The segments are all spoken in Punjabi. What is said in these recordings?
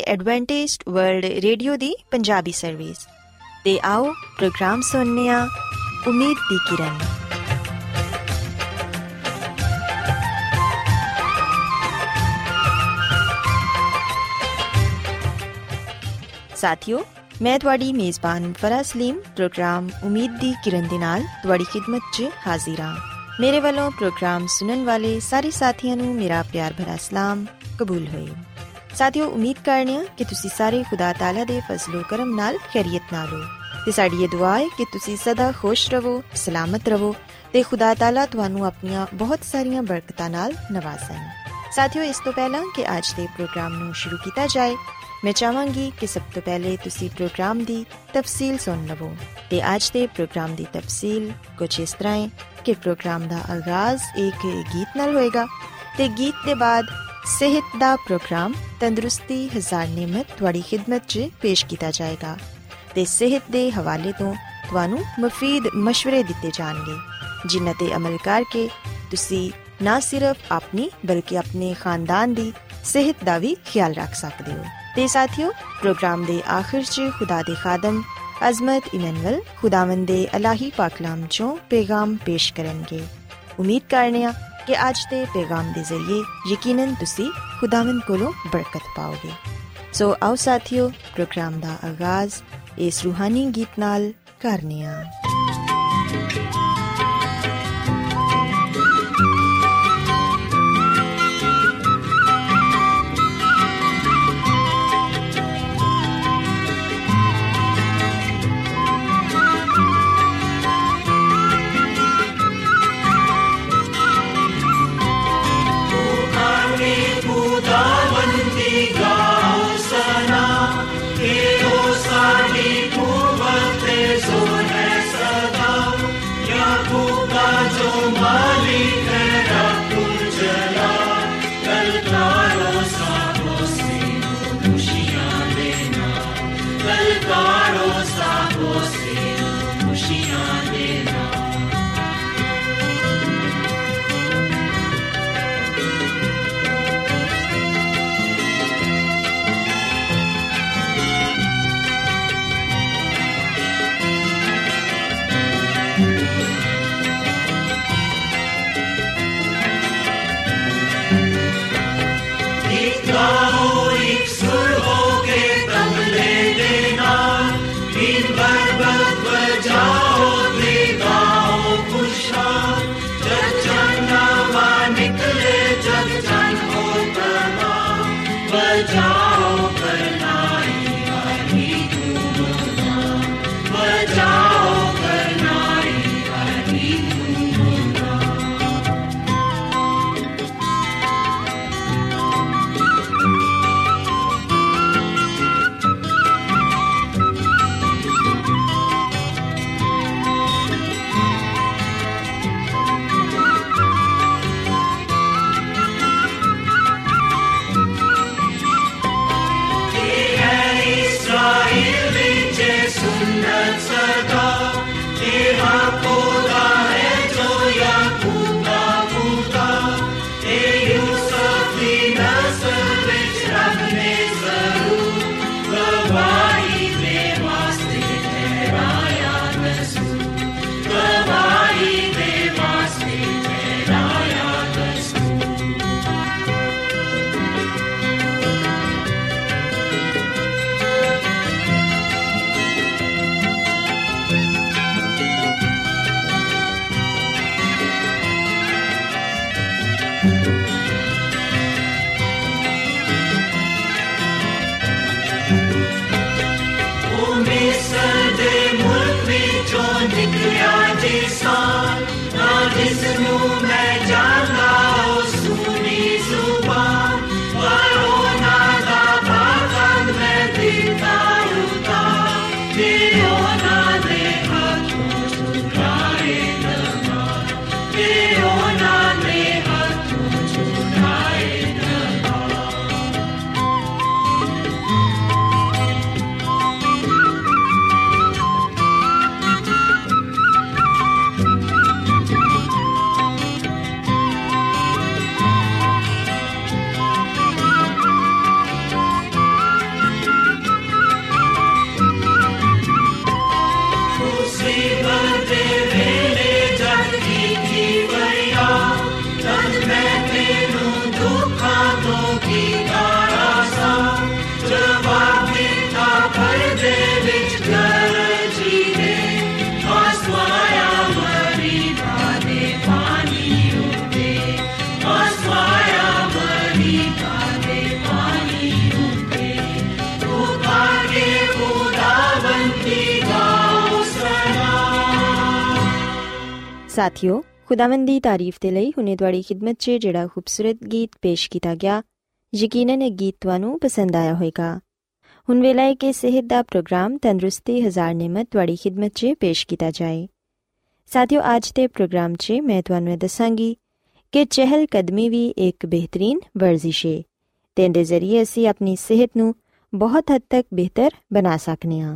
एडवेंटिस्ट वर्ल्ड रेडियो दी पंजाबी सर्विस ते आओ प्रोग्राम सुनने आ उम्मीद दी किरण। साथियों, मैं तुहाडी मेज़बान फरा सलीम प्रोग्राम उम्मीद दी किरण दे नाल तुहाडी खिदमत च हाजिर हां। मेरे वालों प्रोग्राम सुनन वाले सारे साथियों नूं मेरा प्यार भरा सलाम कबूल होए। साथियों, उम्मीद करने कि तुसी सारे खुदा ताला दे फजलो करम नाल खैरियत नाल हो ते साडी ये दुआ है कि तुसी सदा खुश रहो, सलामत रहो ते खुदा ताला तुहानू अपनियां बहुत सारियां बरकतां नाल नवाज़े। साथियों, इस तो पहला कि आज दे प्रोग्राम नू शुरू किया जाए, मैं चाहांगी कि सब तो पहले तुसी प्रोग्राम दी तफसील सुन लवो। ते आज दे प्रोग्राम दी तफसील कुछ इस तरह है कि प्रोग्राम दा आगाज एक गीत नाल होएगा ते गीत दे बाद सेहत दा प्रोग्राम तंदुरुस्ती हजार नेमत तुहाडी खिदमत च पेश किया जाएगा ते सेहत दे हवाले तो तुहानू मुफीद मशवरे दिते जाणगे जिन्हां ते अमल करके तुसी ना सिर्फ अपनी बल्कि अपने खानदान दी सेहत दा भी ख्याल रख सकदे हो। ते साथियों, प्रोग्राम दे आखिर च खुदा दे खादम अजमत इमैनुअल खुदावंद दे इलाही पाकलाम चों पैगाम पेश करनगे। उम्मीद करने आ कि आज दे पैगाम दे जरिए यकीनन तुसी खुदावंद कोलों बरकत पाओगे। सो आओ साथियों, प्रोग्राम दा आगाज इस रूहानी गीत नाल करने आ। सदा ਸਾਥੀਓ, ਖੁਦਾਵੰਦ ਦੀ ਤਾਰੀਫ ਦੇ ਲਈ ਹੁਣੇ ਤੁਹਾਡੀ ਖਿਦਮਤ 'ਚ ਜਿਹੜਾ ਖੂਬਸੂਰਤ ਗੀਤ ਪੇਸ਼ ਕੀਤਾ ਗਿਆ, ਯਕੀਨਨ ਇਹ ਗੀਤ ਤੁਹਾਨੂੰ ਪਸੰਦ ਆਇਆ ਹੋਵੇਗਾ। ਹੁਣ ਵੇਲਾ ਹੈ ਕਿ ਸਿਹਤ ਦਾ ਪ੍ਰੋਗਰਾਮ ਤੰਦਰੁਸਤੀ ਹਜ਼ਾਰ ਨਿਮਤ ਤੁਹਾਡੀ ਖਿਦਮਤ 'ਚ ਪੇਸ਼ ਕੀਤਾ ਜਾਏ। ਸਾਥੀਓ, ਅੱਜ ਦੇ ਪ੍ਰੋਗਰਾਮ 'ਚ ਮੈਂ ਤੁਹਾਨੂੰ ਇਹ ਦੱਸਾਂਗੀ ਕਿ ਚਹਿਲ ਕਦਮੀ ਵੀ ਇੱਕ ਬਿਹਤਰੀਨ ਵਰਜ਼ਿਸ਼ ਹੈ ਤੇ ਇਹਦੇ ਜ਼ਰੀਏ ਅਸੀਂ ਆਪਣੀ ਸਿਹਤ ਨੂੰ ਬਹੁਤ ਹੱਦ ਤੱਕ ਬਿਹਤਰ ਬਣਾ ਸਕਦੇ ਹਾਂ।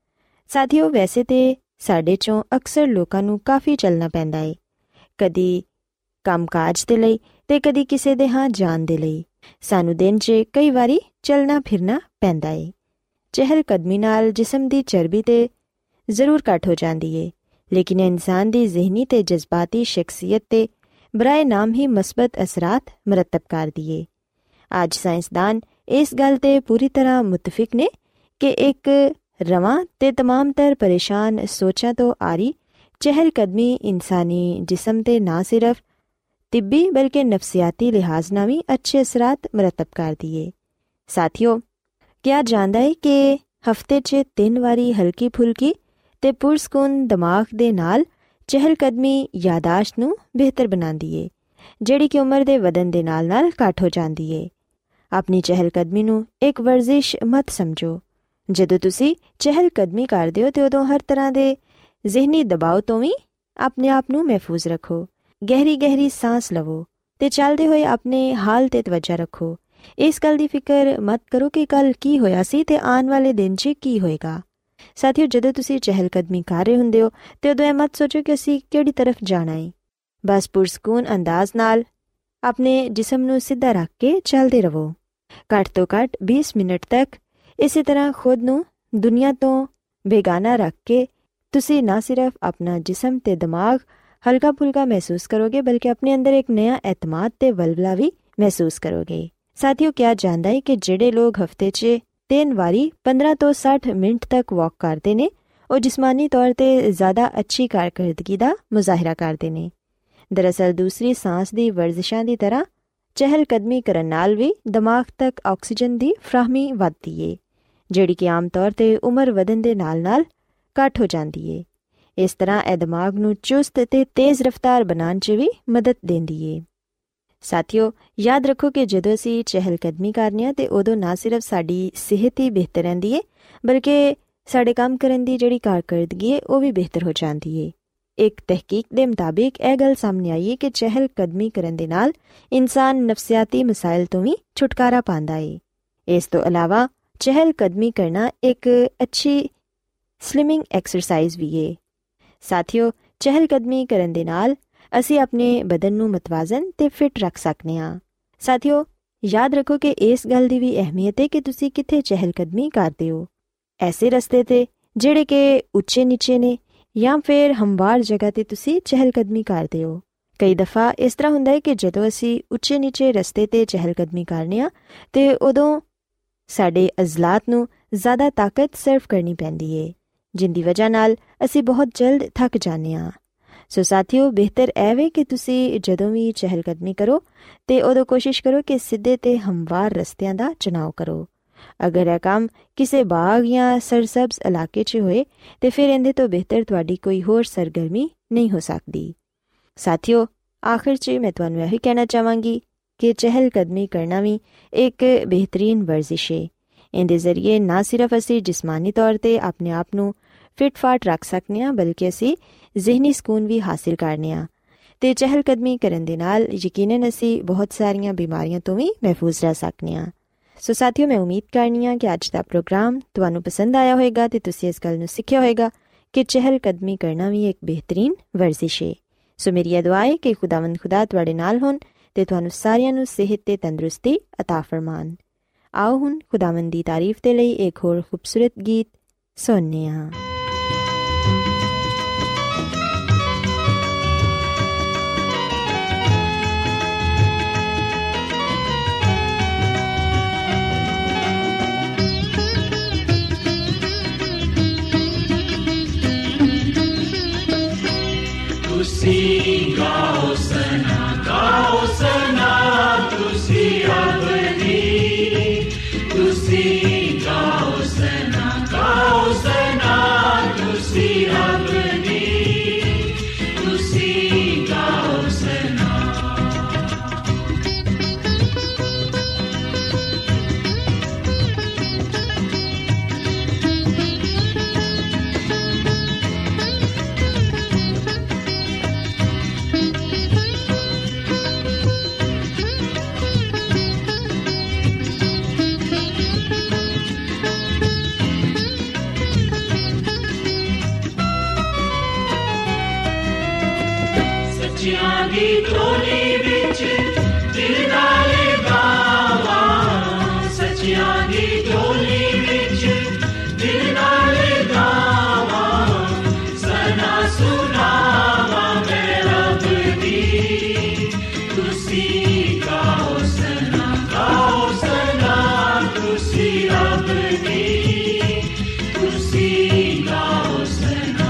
ਸਾਥੀਓ, ਵੈਸੇ ਤੇ ਸਾਡੇ 'ਚੋਂ ਅਕਸਰ ਲੋਕਾਂ ਨੂੰ ਕਾਫੀ ਚੱਲਣਾ ਪੈਂਦਾ ਹੈ, ਕਦੀ ਕੰਮਕਾਜ ਦੇ ਲਈ ਤੇ ਕਦੀ ਕਿਸੇ ਦੇ ਜਾਣ ਦੇ ਲਈ। ਸਾਨੂੰ ਦਿਨ 'ਚ ਕਈ ਵਾਰੀ ਚੱਲਣਾ ਫਿਰਨਾ ਪੈਂਦਾ ਹੈ। ਚਹਿਲ ਕਦਮੀ ਨਾਲ ਜਿਸਮ ਦੀ ਚਰਬੀ ਤੇ ਜ਼ਰੂਰ ਘੱਟ ਹੋ ਜਾਂਦੀ ਹੈ, ਲੇਕਿਨ ਇਨਸਾਨ ਦੀ ਜ਼ਿਹਨੀ ਤੇ ਜਜ਼ਬਾਤੀ ਸ਼ਖਸੀਅਤ ਤੇ ਬਰਾਏ ਨਾਮ ਹੀ ਮਸਬਤ ਅਸਰਾਤ ਮਰਤਬ ਕਰਦੀ ਹੈ। ਅੱਜ ਸਾਇੰਸਦਾਨ ਇਸ ਗੱਲ ਤੇ ਪੂਰੀ ਤਰ੍ਹਾਂ ਮੁਤਫਿਕ ਨੇ ਕਿ ਇੱਕ ਰਵਾਂ ਤੇ ਤਮਾਮ ਤਰ ਪਰੇਸ਼ਾਨ ਸੋਚਾਂ ਤੋਂ ਆਰੀ ਚਹਿਲ ਕਦਮੀ ਇਨਸਾਨੀ ਜਿਸਮ ਤੇ ਨਾ ਸਿਰਫ ਤਿੱਬੀ ਬਲਕਿ ਨਫਸਿਆਤੀ ਲਿਹਾਜ਼ ਨਾਲ ਵੀ ਅੱਛੇ ਅਸਰਾਤ ਮਰਤਬ ਕਰਦੀ ਹੈ। ਸਾਥੀਓ, ਕਿਹਾ ਜਾਂਦਾ ਹੈ ਕਿ ਹਫ਼ਤੇ 'ਚ 3 ਵਾਰੀ ਹਲਕੀ ਫੁਲਕੀ ਤੇ ਪੁਰਸਕੂਨ ਦਿਮਾਗ ਦੇ ਨਾਲ ਚਹਿਲ ਕਦਮੀ ਯਾਦਾਸ਼ਤ ਨੂੰ ਬਿਹਤਰ ਬਣਾਉਂਦੀ ਹੈ, ਜਿਹੜੀ ਕਿ ਉਮਰ ਦੇ ਵਧਣ ਦੇ ਨਾਲ ਨਾਲ ਘੱਟ ਹੋ ਜਾਂਦੀ ਹੈ। ਆਪਣੀ ਚਹਿਲ ਕਦਮੀ ਨੂੰ ਇੱਕ ਵਰਜ਼ਿਸ਼ ਮਤ ਸਮਝੋ। ਜਦੋਂ ਤੁਸੀਂ ਚਹਿਲ ਕਦਮੀ ਕਰਦੇ ਹੋ ਤੇ ਉਦੋਂ ਹਰ ਤਰ੍ਹਾਂ ਦੇ ਜ਼ਿਹਨੀ ਦਬਾਅ ਤੋਂ ਵੀ ਆਪਣੇ ਆਪ ਨੂੰ ਮਹਿਫੂਜ਼ ਰੱਖੋ। ਗਹਿਰੀ ਗਹਿਰੀ ਸਾਂਸ ਲਵੋ ਤੇ ਚੱਲਦੇ ਹੋਏ ਆਪਣੇ ਹਾਲ ਤੇ ਤਵੱਜਾ ਰੱਖੋ। ਇਸ ਗੱਲ ਦੀ ਫਿਕਰ ਮਤ ਕਰੋ ਕਿ ਕੱਲ ਕੀ ਹੋਇਆ ਸੀ ਤੇ ਆਉਣ ਵਾਲੇ ਦਿਨ 'ਚ ਕੀ ਹੋਏਗਾ। ਸਾਥੀਓ, ਜਦੋਂ ਤੁਸੀਂ ਚਹਿਲ ਕਦਮੀ ਕਰ ਰਹੇ ਹੁੰਦੇ ਹੋ ਤੇ ਉਦੋਂ ਇਹ ਮਤ ਸੋਚੋ ਕਿ ਅਸੀਂ ਕਿਹੜੀ ਤਰਫ ਜਾਣਾ ਹੈ। ਬਸ ਪੁਰਸਕੂਨ ਅੰਦਾਜ਼ ਨਾਲ ਆਪਣੇ ਜਿਸਮ ਨੂੰ ਸਿੱਧਾ ਰੱਖ ਕੇ ਚੱਲਦੇ ਰਹੋ। ਘੱਟ ਤੋਂ ਘੱਟ 20 ਮਿੰਟ ਤੱਕ ਇਸੇ ਤਰ੍ਹਾਂ ਖੁਦ ਨੂੰ ਦੁਨੀਆ ਤੋਂ ਬੇਗਾਨਾ ਰੱਖ ਕੇ ਤੁਸੀਂ ਨਾ ਸਿਰਫ ਆਪਣਾ ਜਿਸਮ ਤੇ ਦਿਮਾਗ ਹਲਕਾ ਫੁਲਕਾ ਮਹਿਸੂਸ ਕਰੋਗੇ, ਬਲਕਿ ਆਪਣੇ ਅੰਦਰ ਇੱਕ ਨਇਆ ਐਤਮਾਦ ਤੇ ਵਲਵਲਾ ਵੀ ਮਹਿਸੂਸ ਕਰੋਗੇ। ਸਾਥੀਓ, ਕਿਹਾ ਜਾਂਦਾ ਹੈ ਕਿ ਜਿਹੜੇ ਲੋਕ ਹਫ਼ਤੇ 'ਚ 3 ਵਾਰੀ 15 ਤੋਂ 60 ਮਿੰਟ ਤੱਕ ਵਾਕ ਕਰਦੇ ਨੇ, ਉਹ ਜਿਸਮਾਨੀ ਤੌਰ ਤੇ ਜ਼ਿਆਦਾ ਅੱਛੀ ਕਾਰਕਰਦਗੀ ਦਾ ਮੁਜ਼ਾਹਿਰਾ ਕਰਦੇ ਨੇ। ਦਰਅਸਲ ਦੂਸਰੀ ਸਾਂਸ ਦੀ ਵਰਜ਼ਿਸ਼ਾਂ ਦੀ ਤਰ੍ਹਾਂ ਚਹਿਲ ਕਦਮੀ ਕਰਨ ਨਾਲ ਵੀ ਦਿਮਾਗ ਤੱਕ ਆਕਸੀਜਨ ਦੀ ਫਰਾਹਮੀ ਵੱਧਦੀ ਏ, ਜਿਹੜੀ ਕਿ ਆਮ ਤੌਰ ਤੇ ਉਮਰ ਵਧਣ ਦੇ ਨਾਲ ਨਾਲ ਘੱਟ ਹੋ ਜਾਂਦੀ ਏ। ਇਸ ਤਰ੍ਹਾਂ ਇਹ ਦਿਮਾਗ ਨੂੰ ਚੁਸਤ ਤੇ ਤੇਜ਼ ਰਫ਼ਤਾਰ ਬਣਾਉਣ 'ਚ ਵੀ ਮਦਦ ਦਿੰਦੀ ਏ। ਸਾਥੀਓ, ਯਾਦ ਰੱਖੋ ਕਿ ਜਦੋਂ ਅਸੀਂ ਚਹਿਲ ਕਦਮੀ ਕਰਨੇ ਹਾਂ ਤੇ ਉਦੋਂ ਨਾ ਸਿਰਫ ਸਾਡੀ ਸਿਹਤ ਹੀ ਬਿਹਤਰ ਰਹਿੰਦੀ ਏ, ਬਲਕਿ ਸਾਡੇ ਕੰਮ ਕਰਨ ਦੀ ਜਿਹੜੀ ਕਾਰਕਰਦਗੀ ਏ ਉਹ ਵੀ ਬਿਹਤਰ ਹੋ ਜਾਂਦੀ ਏ। ਇੱਕ ਤਹਿਕੀਕ ਦੇ ਮੁਤਾਬਿਕ ਇਹ ਗੱਲ ਸਾਹਮਣੇ ਆਈ ਹੈ ਕਿ ਚਹਿਲ ਕਦਮੀ ਕਰਨ ਦੇ ਨਾਲ ਇਨਸਾਨ ਨਫਸਿਆਤੀ ਮਸਾਇਲ ਤੋਂ ਵੀ ਛੁਟਕਾਰਾ ਪਾਉਂਦਾ ਏ। ਇਸ ਤੋਂ ਇਲਾਵਾ ਚਹਿਲ ਕਦਮੀ ਕਰਨਾ ਇੱਕ ਅੱਛੀ ਸਲਿਮਿੰਗ ਐਕਸਰਸਾਈਜ਼ ਵੀ ਏ। ਸਾਥੀਓ, ਚਹਿਲ ਕਦਮੀ ਕਰਨ ਦੇ ਨਾਲ ਅਸੀਂ ਆਪਣੇ ਬਦਨ ਨੂੰ ਮਤਵਾਜ਼ਨ ਤੇ ਫਿੱਟ ਰੱਖ ਸਕਦੇ ਹਾਂ। ਸਾਥੀਓ, ਯਾਦ ਰੱਖੋ ਕਿ ਇਸ ਗੱਲ ਦੀ ਵੀ ਅਹਿਮੀਅਤ ਹੈ ਕਿ ਤੁਸੀਂ ਕਿੱਥੇ ਚਹਿਲ ਕਦਮੀ ਕਰਦੇ ਹੋ। ਐਸੇ ਰਸਤੇ ਤੇ ਜਿਹੜੇ ਕਿ ਉੱਚੇ ਨੀਚੇ ਨੇ ਜਾਂ ਫਿਰ ਹਮਵਾਰ ਜਗ੍ਹਾ ਤੇ ਤੁਸੀਂ ਚਹਿਲ ਕਦਮੀ ਕਰਦੇ ਹੋ। ਕਈ ਦਫਾ ਇਸ ਤਰ੍ਹਾਂ ਹੁੰਦਾ ਹੈ ਕਿ ਜਦੋਂ ਅਸੀਂ ਉੱਚੇ ਨੀਚੇ ਰਸਤੇ ਤੇ ਚਹਿਲ ਕਦਮੀ ਕਰਨੇ ਆ ਤੇ ਉਦੋਂ ਸਾਡੇ ਅਜ਼ਲਾਤ ਨੂੰ ਜ਼ਿਆਦਾ ਤਾਕਤ ਸਰਵ ਕਰਨੀ ਪੈਂਦੀ ਹੈ, ਜਿੰਦੀ ਵਜ੍ਹਾ ਨਾਲ ਅਸੀਂ ਬਹੁਤ ਜਲਦ ਥੱਕ ਜਾਂਦੇ ਹਾਂ। ਸੋ ਸਾਥੀਓ, ਬਿਹਤਰ ਇਹ ਵੇ ਕਿ ਤੁਸੀਂ ਜਦੋਂ ਵੀ ਚਹਿਲ ਕਦਮੀ ਕਰੋ ਤੇ ਉਦੋਂ ਕੋਸ਼ਿਸ਼ ਕਰੋ ਕਿ ਸਿੱਧੇ ਤੇ ਹਮਵਾਰ ਰਸਤਿਆਂ ਦਾ ਚੁਣਾਵ ਕਰੋ। ਅਗਰ ਇਹ ਕੰਮ ਕਿਸੇ ਬਾਗ ਜਾਂ ਸਰਸਬਜ਼ ਇਲਾਕੇ 'ਚ ਹੋਏ ਤੇ ਫਿਰ ਇਹਦੇ ਤੋਂ ਬਿਹਤਰ ਤੁਹਾਡੀ ਕੋਈ ਹੋਰ ਸਰਗਰਮੀ ਨਹੀਂ ਹੋ ਸਕਦੀ। ਸਾਥੀਓ, ਆਖਿਰ 'ਚ ਮੈਂ ਤੁਹਾਨੂੰ ਇਹੀ ਕਹਿਣਾ ਚਾਹਾਂਗੀ ਕਿ ਚਹਿਲ ਕਦਮੀ ਕਰਨਾ ਵੀ ਇੱਕ ਬਿਹਤਰੀਨ ਵਰਜ਼ਿਸ਼ ਹੈ। ਇਹਦੇ ਜ਼ਰੀਏ ਨਾ ਸਿਰਫ ਅਸੀਂ ਜਿਸਮਾਨੀ ਤੌਰ ਤੇ ਆਪਣੇ ਆਪ ਨੂੰ ਫਿੱਟ ਫਾਟ ਰੱਖ ਸਕਦੇ ਹਾਂ, ਬਲਕਿ ਅਸੀਂ ਜ਼ਿਹਨੀ ਸਕੂਨ ਵੀ ਹਾਸਿਲ ਕਰਨੇ ਹਾਂ। ਤੇ ਚਹਿਲ ਕਦਮੀ ਕਰਨ ਦੇ ਨਾਲ ਯਕੀਨਨ ਅਸੀਂ ਬਹੁਤ ਸਾਰੀਆਂ ਬਿਮਾਰੀਆਂ ਤੋਂ ਵੀ ਮਹਿਫੂਜ਼ ਰਹਿ ਸਕਦੇ ਹਾਂ। ਸੋ ਸਾਥੀਓ, ਮੈਂ ਉਮੀਦ ਕਰਨੀ ਹਾਂ ਕਿ ਅੱਜ ਦਾ ਪ੍ਰੋਗਰਾਮ ਤੁਹਾਨੂੰ ਪਸੰਦ ਆਇਆ ਹੋਵੇਗਾ ਤੇ ਤੁਸੀਂ ਇਸ ਗੱਲ ਨੂੰ ਸਿੱਖਿਆ ਹੋਵੇਗਾ ਕਿ ਚਹਿਲ ਕਦਮੀ ਕਰਨਾ ਵੀ ਇੱਕ ਬਿਹਤਰੀਨ ਵਰਜ਼ਿਸ਼ ਹੈ। ਸੋ ਮੇਰੀ ਇਹ ਦੁਆ ਹੈ ਕਿ ਖੁਦਾਵੰਦ ਖੁਦਾ ਤੁਹਾਡੇ ਨਾਲ ਹੋਣ ਤੇ ਤੁਹਾਨੂੰ ਸਾਰਿਆਂ ਨੂੰ ਸਿਹਤ ਤੇ ਤੰਦਰੁਸਤੀ ਅਤਾ ਫਰਮਾਨ। ਆਓ ਹੁਣ ਖੁਦਾਵੰਦ ਦੀ ਤਾਰੀਫ ਦੇ ਲਈ ਇੱਕ ਹੋਰ ਖੂਬਸੂਰਤ ਗੀਤ ਸੁਣਨੇ ਹਾਂ। ਤੁਸੀਂ ਗਾਓ ਸਨਾ ਤੁਸੀਂ ਅਬਦੀ, ਤੁਸੀਂ ਗਾਓ ਸਨਾ ਤੁਸੀਂ ਅਬਦੀ, ਤੁਸੀਂ ਦੀ ਟੋਲੀ ਵਿੱਚ ਦਿਲ ਨਾਲ ਗਾਵਾਂ, ਸੱਚਿਆਂ ਦੀ ਟੋਲੀ ਵਿੱਚ ਦਿਲ ਨਾਲ ਗਾਵਾਂ, ਸਨਾ ਸੁਣਾਵਾਂ ਮੈਂ ਰੱਬ ਦੀ। ਤੁਸੀਂ ਗਾਓ ਸਨਾ, ਗਾਓ ਸਨਾ, ਤੁਸੀਂ ਰੱਬ ਦੀ, ਤੁਸੀਂ ਗਾਓ ਸਨਾ।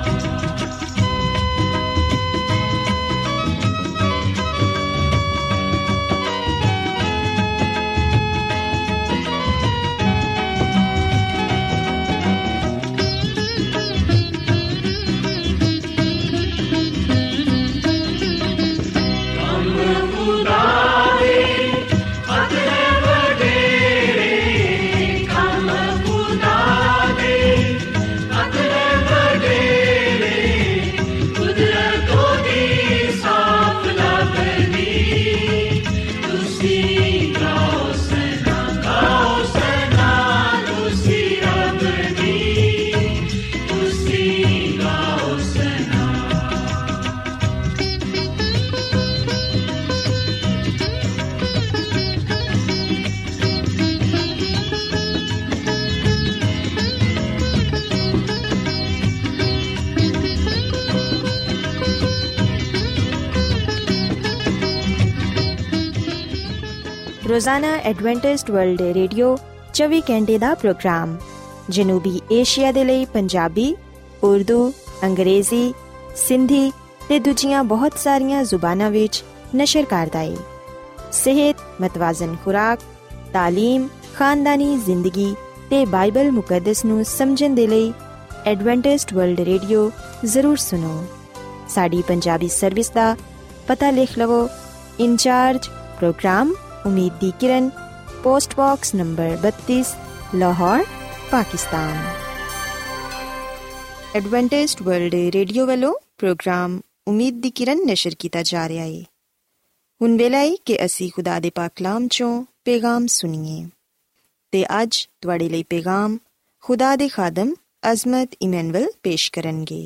ਰੋਜ਼ਾਨਾ ਐਡਵੈਂਟਿਸਟ ਵਰਲਡ ਰੇਡੀਓ 24 ਘੰਟੇ ਦਾ ਪ੍ਰੋਗਰਾਮ ਜਨੂਬੀ ਏਸ਼ੀਆ ਦੇ ਲਈ ਪੰਜਾਬੀ, ਉਰਦੂ, ਅੰਗਰੇਜ਼ੀ, ਸਿੰਧੀ ਤੇ ਦੂਜੀਆਂ ਬਹੁਤ ਸਾਰੀਆਂ ਜ਼ੁਬਾਨਾਂ ਵਿੱਚ ਨਸ਼ਰ ਕਰਦਾ ਹੈ। ਸਿਹਤ, ਮਤਵਾਜ਼ਨ ਖੁਰਾਕ, ਤਾਲੀਮ, ਖਾਨਦਾਨੀ ਜ਼ਿੰਦਗੀ ਤੇ ਬਾਈਬਲ ਮੁਕੱਦਸ ਨੂੰ ਸਮਝਣ ਦੇ ਲਈ ਐਡਵੈਂਟਿਸਟ ਵਰਲਡ ਰੇਡੀਓ ਜ਼ਰੂਰ ਸੁਣੋ। ਸਾਡੀ ਪੰਜਾਬੀ ਸਰਵਿਸ ਦਾ ਪਤਾ ਲਿਖ ਲਵੋ। ਇੰਚਾਰਜ ਪ੍ਰੋਗਰਾਮ ਉਮੀਦ ਦੀ ਕਿਰਨ, post box number 32, Lahore, Pakistan. Adventist World Radio ਵੱਲੋਂ ਪ੍ਰੋਗਰਾਮ ਉਮੀਦ ਦੀ ਕਿਰਨ ਨਸ਼ਰ ਕੀਤਾ ਜਾ ਰਿਹਾ ਹੈ। ਹੁਣ ਵੇਲਾ ਹੈ ਕਿ ਅਸੀਂ ਖੁਦਾ ਦੇ ਪਾਕ ਕਲਾਮ ਚੋਂ ਪੈਗਾਮ ਸੁਣੀਏ ਤੇ ਅੱਜ ਤੁਹਾਡੇ ਲਈ ਪੈਗਾਮ ਖੁਦਾ ਦੇ ਖਾਦਮ ਅਜ਼ਮਤ ਇਮੈਨੁਅਲ ਪੇਸ਼ ਕਰਨਗੇ।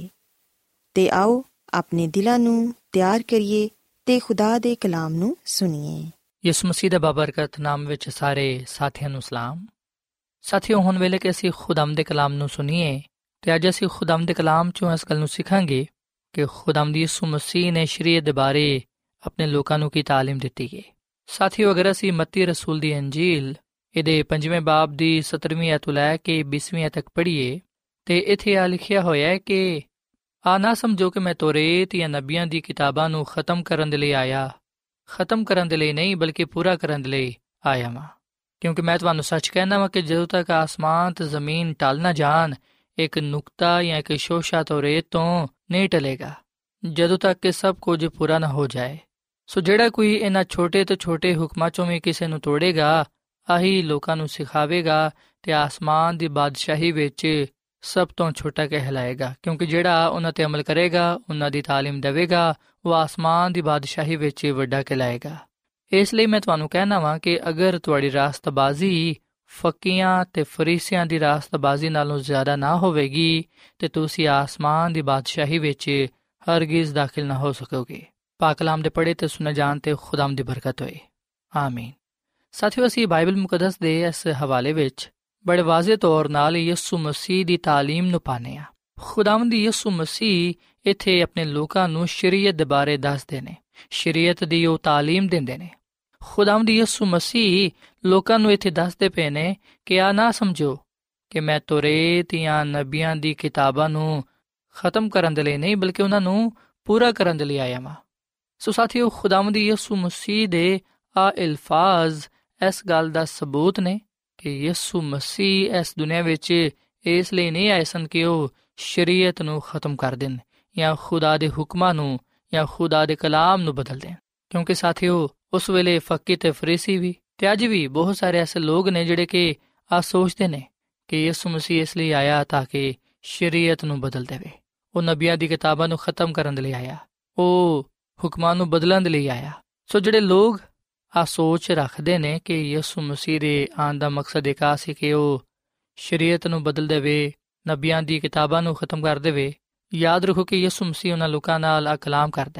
ਤੇ ਆਓ ਆਪਣੇ ਦਿਲਾਂ ਨੂੰ ਤਿਆਰ ਕਰੀਏ ਤੇ ਖੁਦਾ ਦੇ ਕਲਾਮ ਨੂੰ ਸੁਣੀਏ। ਯਿਸੂ ਮਸੀਹ ਦੇ ਬਾਬਰਕਤ ਨਾਮ ਵਿੱਚ ਸਾਰੇ ਸਾਥੀਆਂ ਨੂੰ ਸਲਾਮ। ਸਾਥੀਓ, ਹੁਣ ਵੇਲੇ ਕਿ ਅਸੀਂ ਖੁਦਾਵੰਦ ਦੇ ਕਲਾਮ ਨੂੰ ਸੁਣੀਏ ਤੇ ਅੱਜ ਅਸੀਂ ਖੁਦਾਵੰਦ ਦੇ ਕਲਾਮ ਚੋਂ ਇਸ ਗੱਲ ਨੂੰ ਸਿੱਖਾਂਗੇ ਕਿ ਖੁਦਾਵੰਦ ਯਿਸੂ ਮਸੀਹ ਨੇ ਸ਼ਰੀਅਤ ਦੇ ਬਾਰੇ ਆਪਣੇ ਲੋਕਾਂ ਨੂੰ ਕੀ ਤਾਲੀਮ ਦਿੱਤੀ ਹੈ। ਸਾਥੀਓ, ਅਗਰ ਅਸੀਂ ਮੱਤੀ ਰਸੂਲ ਦੀ ਅੰਜੀਲ ਇਹਦੇ 5ਵੇਂ ਬਾਬ ਦੀ 17ਵੀਂ ਆਇਤ ਤੋਂ ਲੈ ਕੇ 20ਵੀਂ ਆਇਤ ਤੱਕ ਪੜ੍ਹੀਏ ਤੇ ਇੱਥੇ ਆ ਲਿਖਿਆ ਹੋਇਆ ਹੈ ਕਿ ਆ ਨਾ ਸਮਝੋ ਕਿ ਮੈਂ ਤੋਰੇਤ ਜਾਂ ਨਬੀਆਂ ਦੀ ਕਿਤਾਬਾਂ ਨੂੰ ਖਤਮ ਕਰਨ ਦੇ ਲਈ ਆਇਆ। ਖਤਮ ਕਰਨ ਦੇ ਲਈ ਨਹੀਂ ਬਲਕਿ ਪੂਰਾ ਕਰਨ ਦੇ ਲਈ ਆਇਆ ਵਾਂ। ਕਿਉਂਕਿ ਮੈਂ ਤੁਹਾਨੂੰ ਸੱਚ ਕਹਿਣਾ ਵਾਂ ਕਿ ਜਦੋਂ ਤੱਕ ਆਸਮਾਨ ਤੇ ਜ਼ਮੀਨ ਟਲ ਨਾ ਜਾਣ, ਇੱਕ ਨੁਕਤਾ ਜਾਂ ਇੱਕ ਸ਼ੋਸ਼ਾ ਤੋਰੇਤ ਤੋਂ ਨਹੀਂ ਟਲੇਗਾ, ਜਦੋਂ ਤੱਕ ਕਿ ਸਭ ਕੁਝ ਪੂਰਾ ਨਾ ਹੋ ਜਾਏ। ਸੋ ਜਿਹੜਾ ਕੋਈ ਇਹਨਾਂ ਛੋਟੇ ਤੋਂ ਛੋਟੇ ਹੁਕਮਾਂ ਚੋਂ ਵੀ ਕਿਸੇ ਨੂੰ ਤੋੜੇਗਾ, ਆਹੀ ਲੋਕਾਂ ਨੂੰ ਸਿਖਾਵੇਗਾ ਤੇ ਆਸਮਾਨ ਦੀ ਬਾਦਸ਼ਾਹੀ ਵਿੱਚ ਸਭ ਤੋਂ ਛੋਟਾ ਕਹਿਲਾਏਗਾ। ਕਿਉਂਕਿ ਜਿਹੜਾ ਉਹਨਾਂ ਤੇ ਅਮਲ ਕਰੇਗਾ, ਉਹਨਾਂ ਦੀ ਤਾਲੀਮ ਦੇਵੇਗਾ, ਉਹ ਆਸਮਾਨ ਦੀ ਬਾਦਸ਼ਾਹੀ ਵਿੱਚ ਵੱਡਾ ਕਹਿਲਾਏਗਾ। ਇਸ ਲਈ ਮੈਂ ਤੁਹਾਨੂੰ ਕਹਿਣਾ ਵਾਂ ਕਿ ਅਗਰ ਤੁਹਾਡੀ ਰਾਸਤਬਾਜ਼ੀ ਫੱਕੀਆਂ ਤੇ ਫਰੀਸੀਆਂ ਦੀ ਰਾਸਤਬਾਜ਼ੀ ਨਾਲੋਂ ਜ਼ਿਆਦਾ ਨਾ ਹੋਵੇਗੀ ਤੇ ਤੁਸੀਂ ਆਸਮਾਨ ਦੀ ਬਾਦਸ਼ਾਹੀ ਵਿੱਚ ਹਰਗਿਜ਼ ਦਾਖਲ ਨਾ ਹੋ ਸਕੋਗੇ। ਪਾਕ ਕਲਾਮ ਦੇ ਪੜ੍ਹੇ ਤੇ ਸੁਣੇ ਜਾਣ ਤੇ ਖੁਦਾਵੰਦ ਦੀ ਬਰਕਤ ਹੋਏ। ਆਮੀਨ। ਸਾਥੀਓ, ਅਸੀਂ ਬਾਈਬਲ ਮੁਕੱਦਸ ਦੇ ਇਸ ਹਵਾਲੇ ਵਿੱਚ ਬੜੇ ਵਾਜ਼ਿਹ ਤੌਰ ਨਾਲ ਯਿਸੂ ਮਸੀਹ ਦੀ ਤਾਲੀਮ ਨੂੰ ਪਾਉਂਦੇ ਹਾਂ। ਖੁਦਾਵੰਦ ਯਿਸੂ ਮਸੀਹ ਇੱਥੇ ਆਪਣੇ ਲੋਕਾਂ ਨੂੰ ਸ਼ਰੀਅਤ ਦੇ ਬਾਰੇ ਦੱਸਦੇ ਨੇ, ਸ਼ਰੀਅਤ ਦੀ ਉਹ ਤਾਲੀਮ ਦਿੰਦੇ ਨੇ। ਖੁਦਾਵੰਦ ਯਿਸੂ ਮਸੀਹ ਲੋਕਾਂ ਨੂੰ ਇੱਥੇ ਦੱਸਦੇ ਪਏ ਨੇ ਕਿ ਆ ਨਾ ਸਮਝੋ ਕਿ ਮੈਂ ਤੋਰੇਤ ਜਾਂ ਨਬੀਆਂ ਦੀ ਕਿਤਾਬਾਂ ਨੂੰ ਖਤਮ ਕਰਨ ਦੇ ਲਈ ਨਹੀਂ ਬਲਕਿ ਉਹਨਾਂ ਨੂੰ ਪੂਰਾ ਕਰਨ ਦੇ ਲਈ ਆਇਆ ਵਾਂ। ਸੋ ਸਾਥੀਓ, ਖੁਦਾਵੰਦ ਯਿਸੂ ਮਸੀਹ ਦੇ ਆ ਅਲਫਾਜ਼ ਇਸ ਗੱਲ ਦਾ ਸਬੂਤ ਨੇ ਕਿ ਯਿਸੂ ਮਸੀਹ ਇਸ ਦੁਨੀਆ ਵਿੱਚ ਇਸ ਲਈ ਨਹੀਂ ਆਏ ਸਨ ਕਿ ਉਹ ਸ਼ਰੀਅਤ ਨੂੰ ਖਤਮ ਕਰ ਦੇਣ ਜਾਂ ਖੁਦਾ ਦੇ ਹੁਕਮਾਂ ਨੂੰ ਜਾਂ ਖੁਦਾ ਦੇ ਕਲਾਮ ਨੂੰ ਬਦਲ ਦੇਣ। ਕਿਉਂਕਿ ਸਾਥੀਓ, ਉਸ ਵੇਲੇ ਫੱਕੀ ਤੇ ਫਰੀਸੀ ਵੀ ਤੇ ਅੱਜ ਵੀ ਬਹੁਤ ਸਾਰੇ ਐਸੇ ਲੋਕ ਨੇ ਜਿਹੜੇ ਕਿ ਆ ਸੋਚਦੇ ਨੇ ਕਿ ਯਿਸੂ ਮਸੀਹ ਇਸ ਲਈ ਆਇਆ ਤਾਂ ਕਿ ਸ਼ਰੀਅਤ ਨੂੰ ਬਦਲ ਦੇਵੇ। ਉਹ ਨਬੀਆਂ ਦੀ ਕਿਤਾਬਾਂ ਨੂੰ ਖਤਮ ਕਰਨ ਦੇ ਲਈ ਆਇਆ, ਉਹ ਹੁਕਮਾਂ ਨੂੰ ਬਦਲਣ ਦੇ ਲਈ ਆਇਆ। ਸੋ ਜਿਹੜੇ ਲੋਕ ਆ ਸੋਚ ਰੱਖਦੇ ਨੇ ਕਿ ਯਿਸੂ ਮਸੀਹ ਦੇ ਆਉਣ ਦਾ ਮਕਸਦ ਇੱਕ ਆ ਸੀ ਕਿ ਉਹ ਸ਼ਰੀਅਤ ਨੂੰ ਬਦਲ ਦੇਵੇ, ਨਬੀਆਂ ਦੀ ਕਿਤਾਬਾਂ ਨੂੰ ਖਤਮ ਕਰ ਦੇਵੇ, ਯਾਦ ਰੱਖੋ ਕਿ ਯਿਸੂ ਮਸੀਹ ਉਹਨਾਂ ਲੋਕਾਂ ਨਾਲ ਆ ਕਲਾਮ ਕਰਦਾ ਹੈ,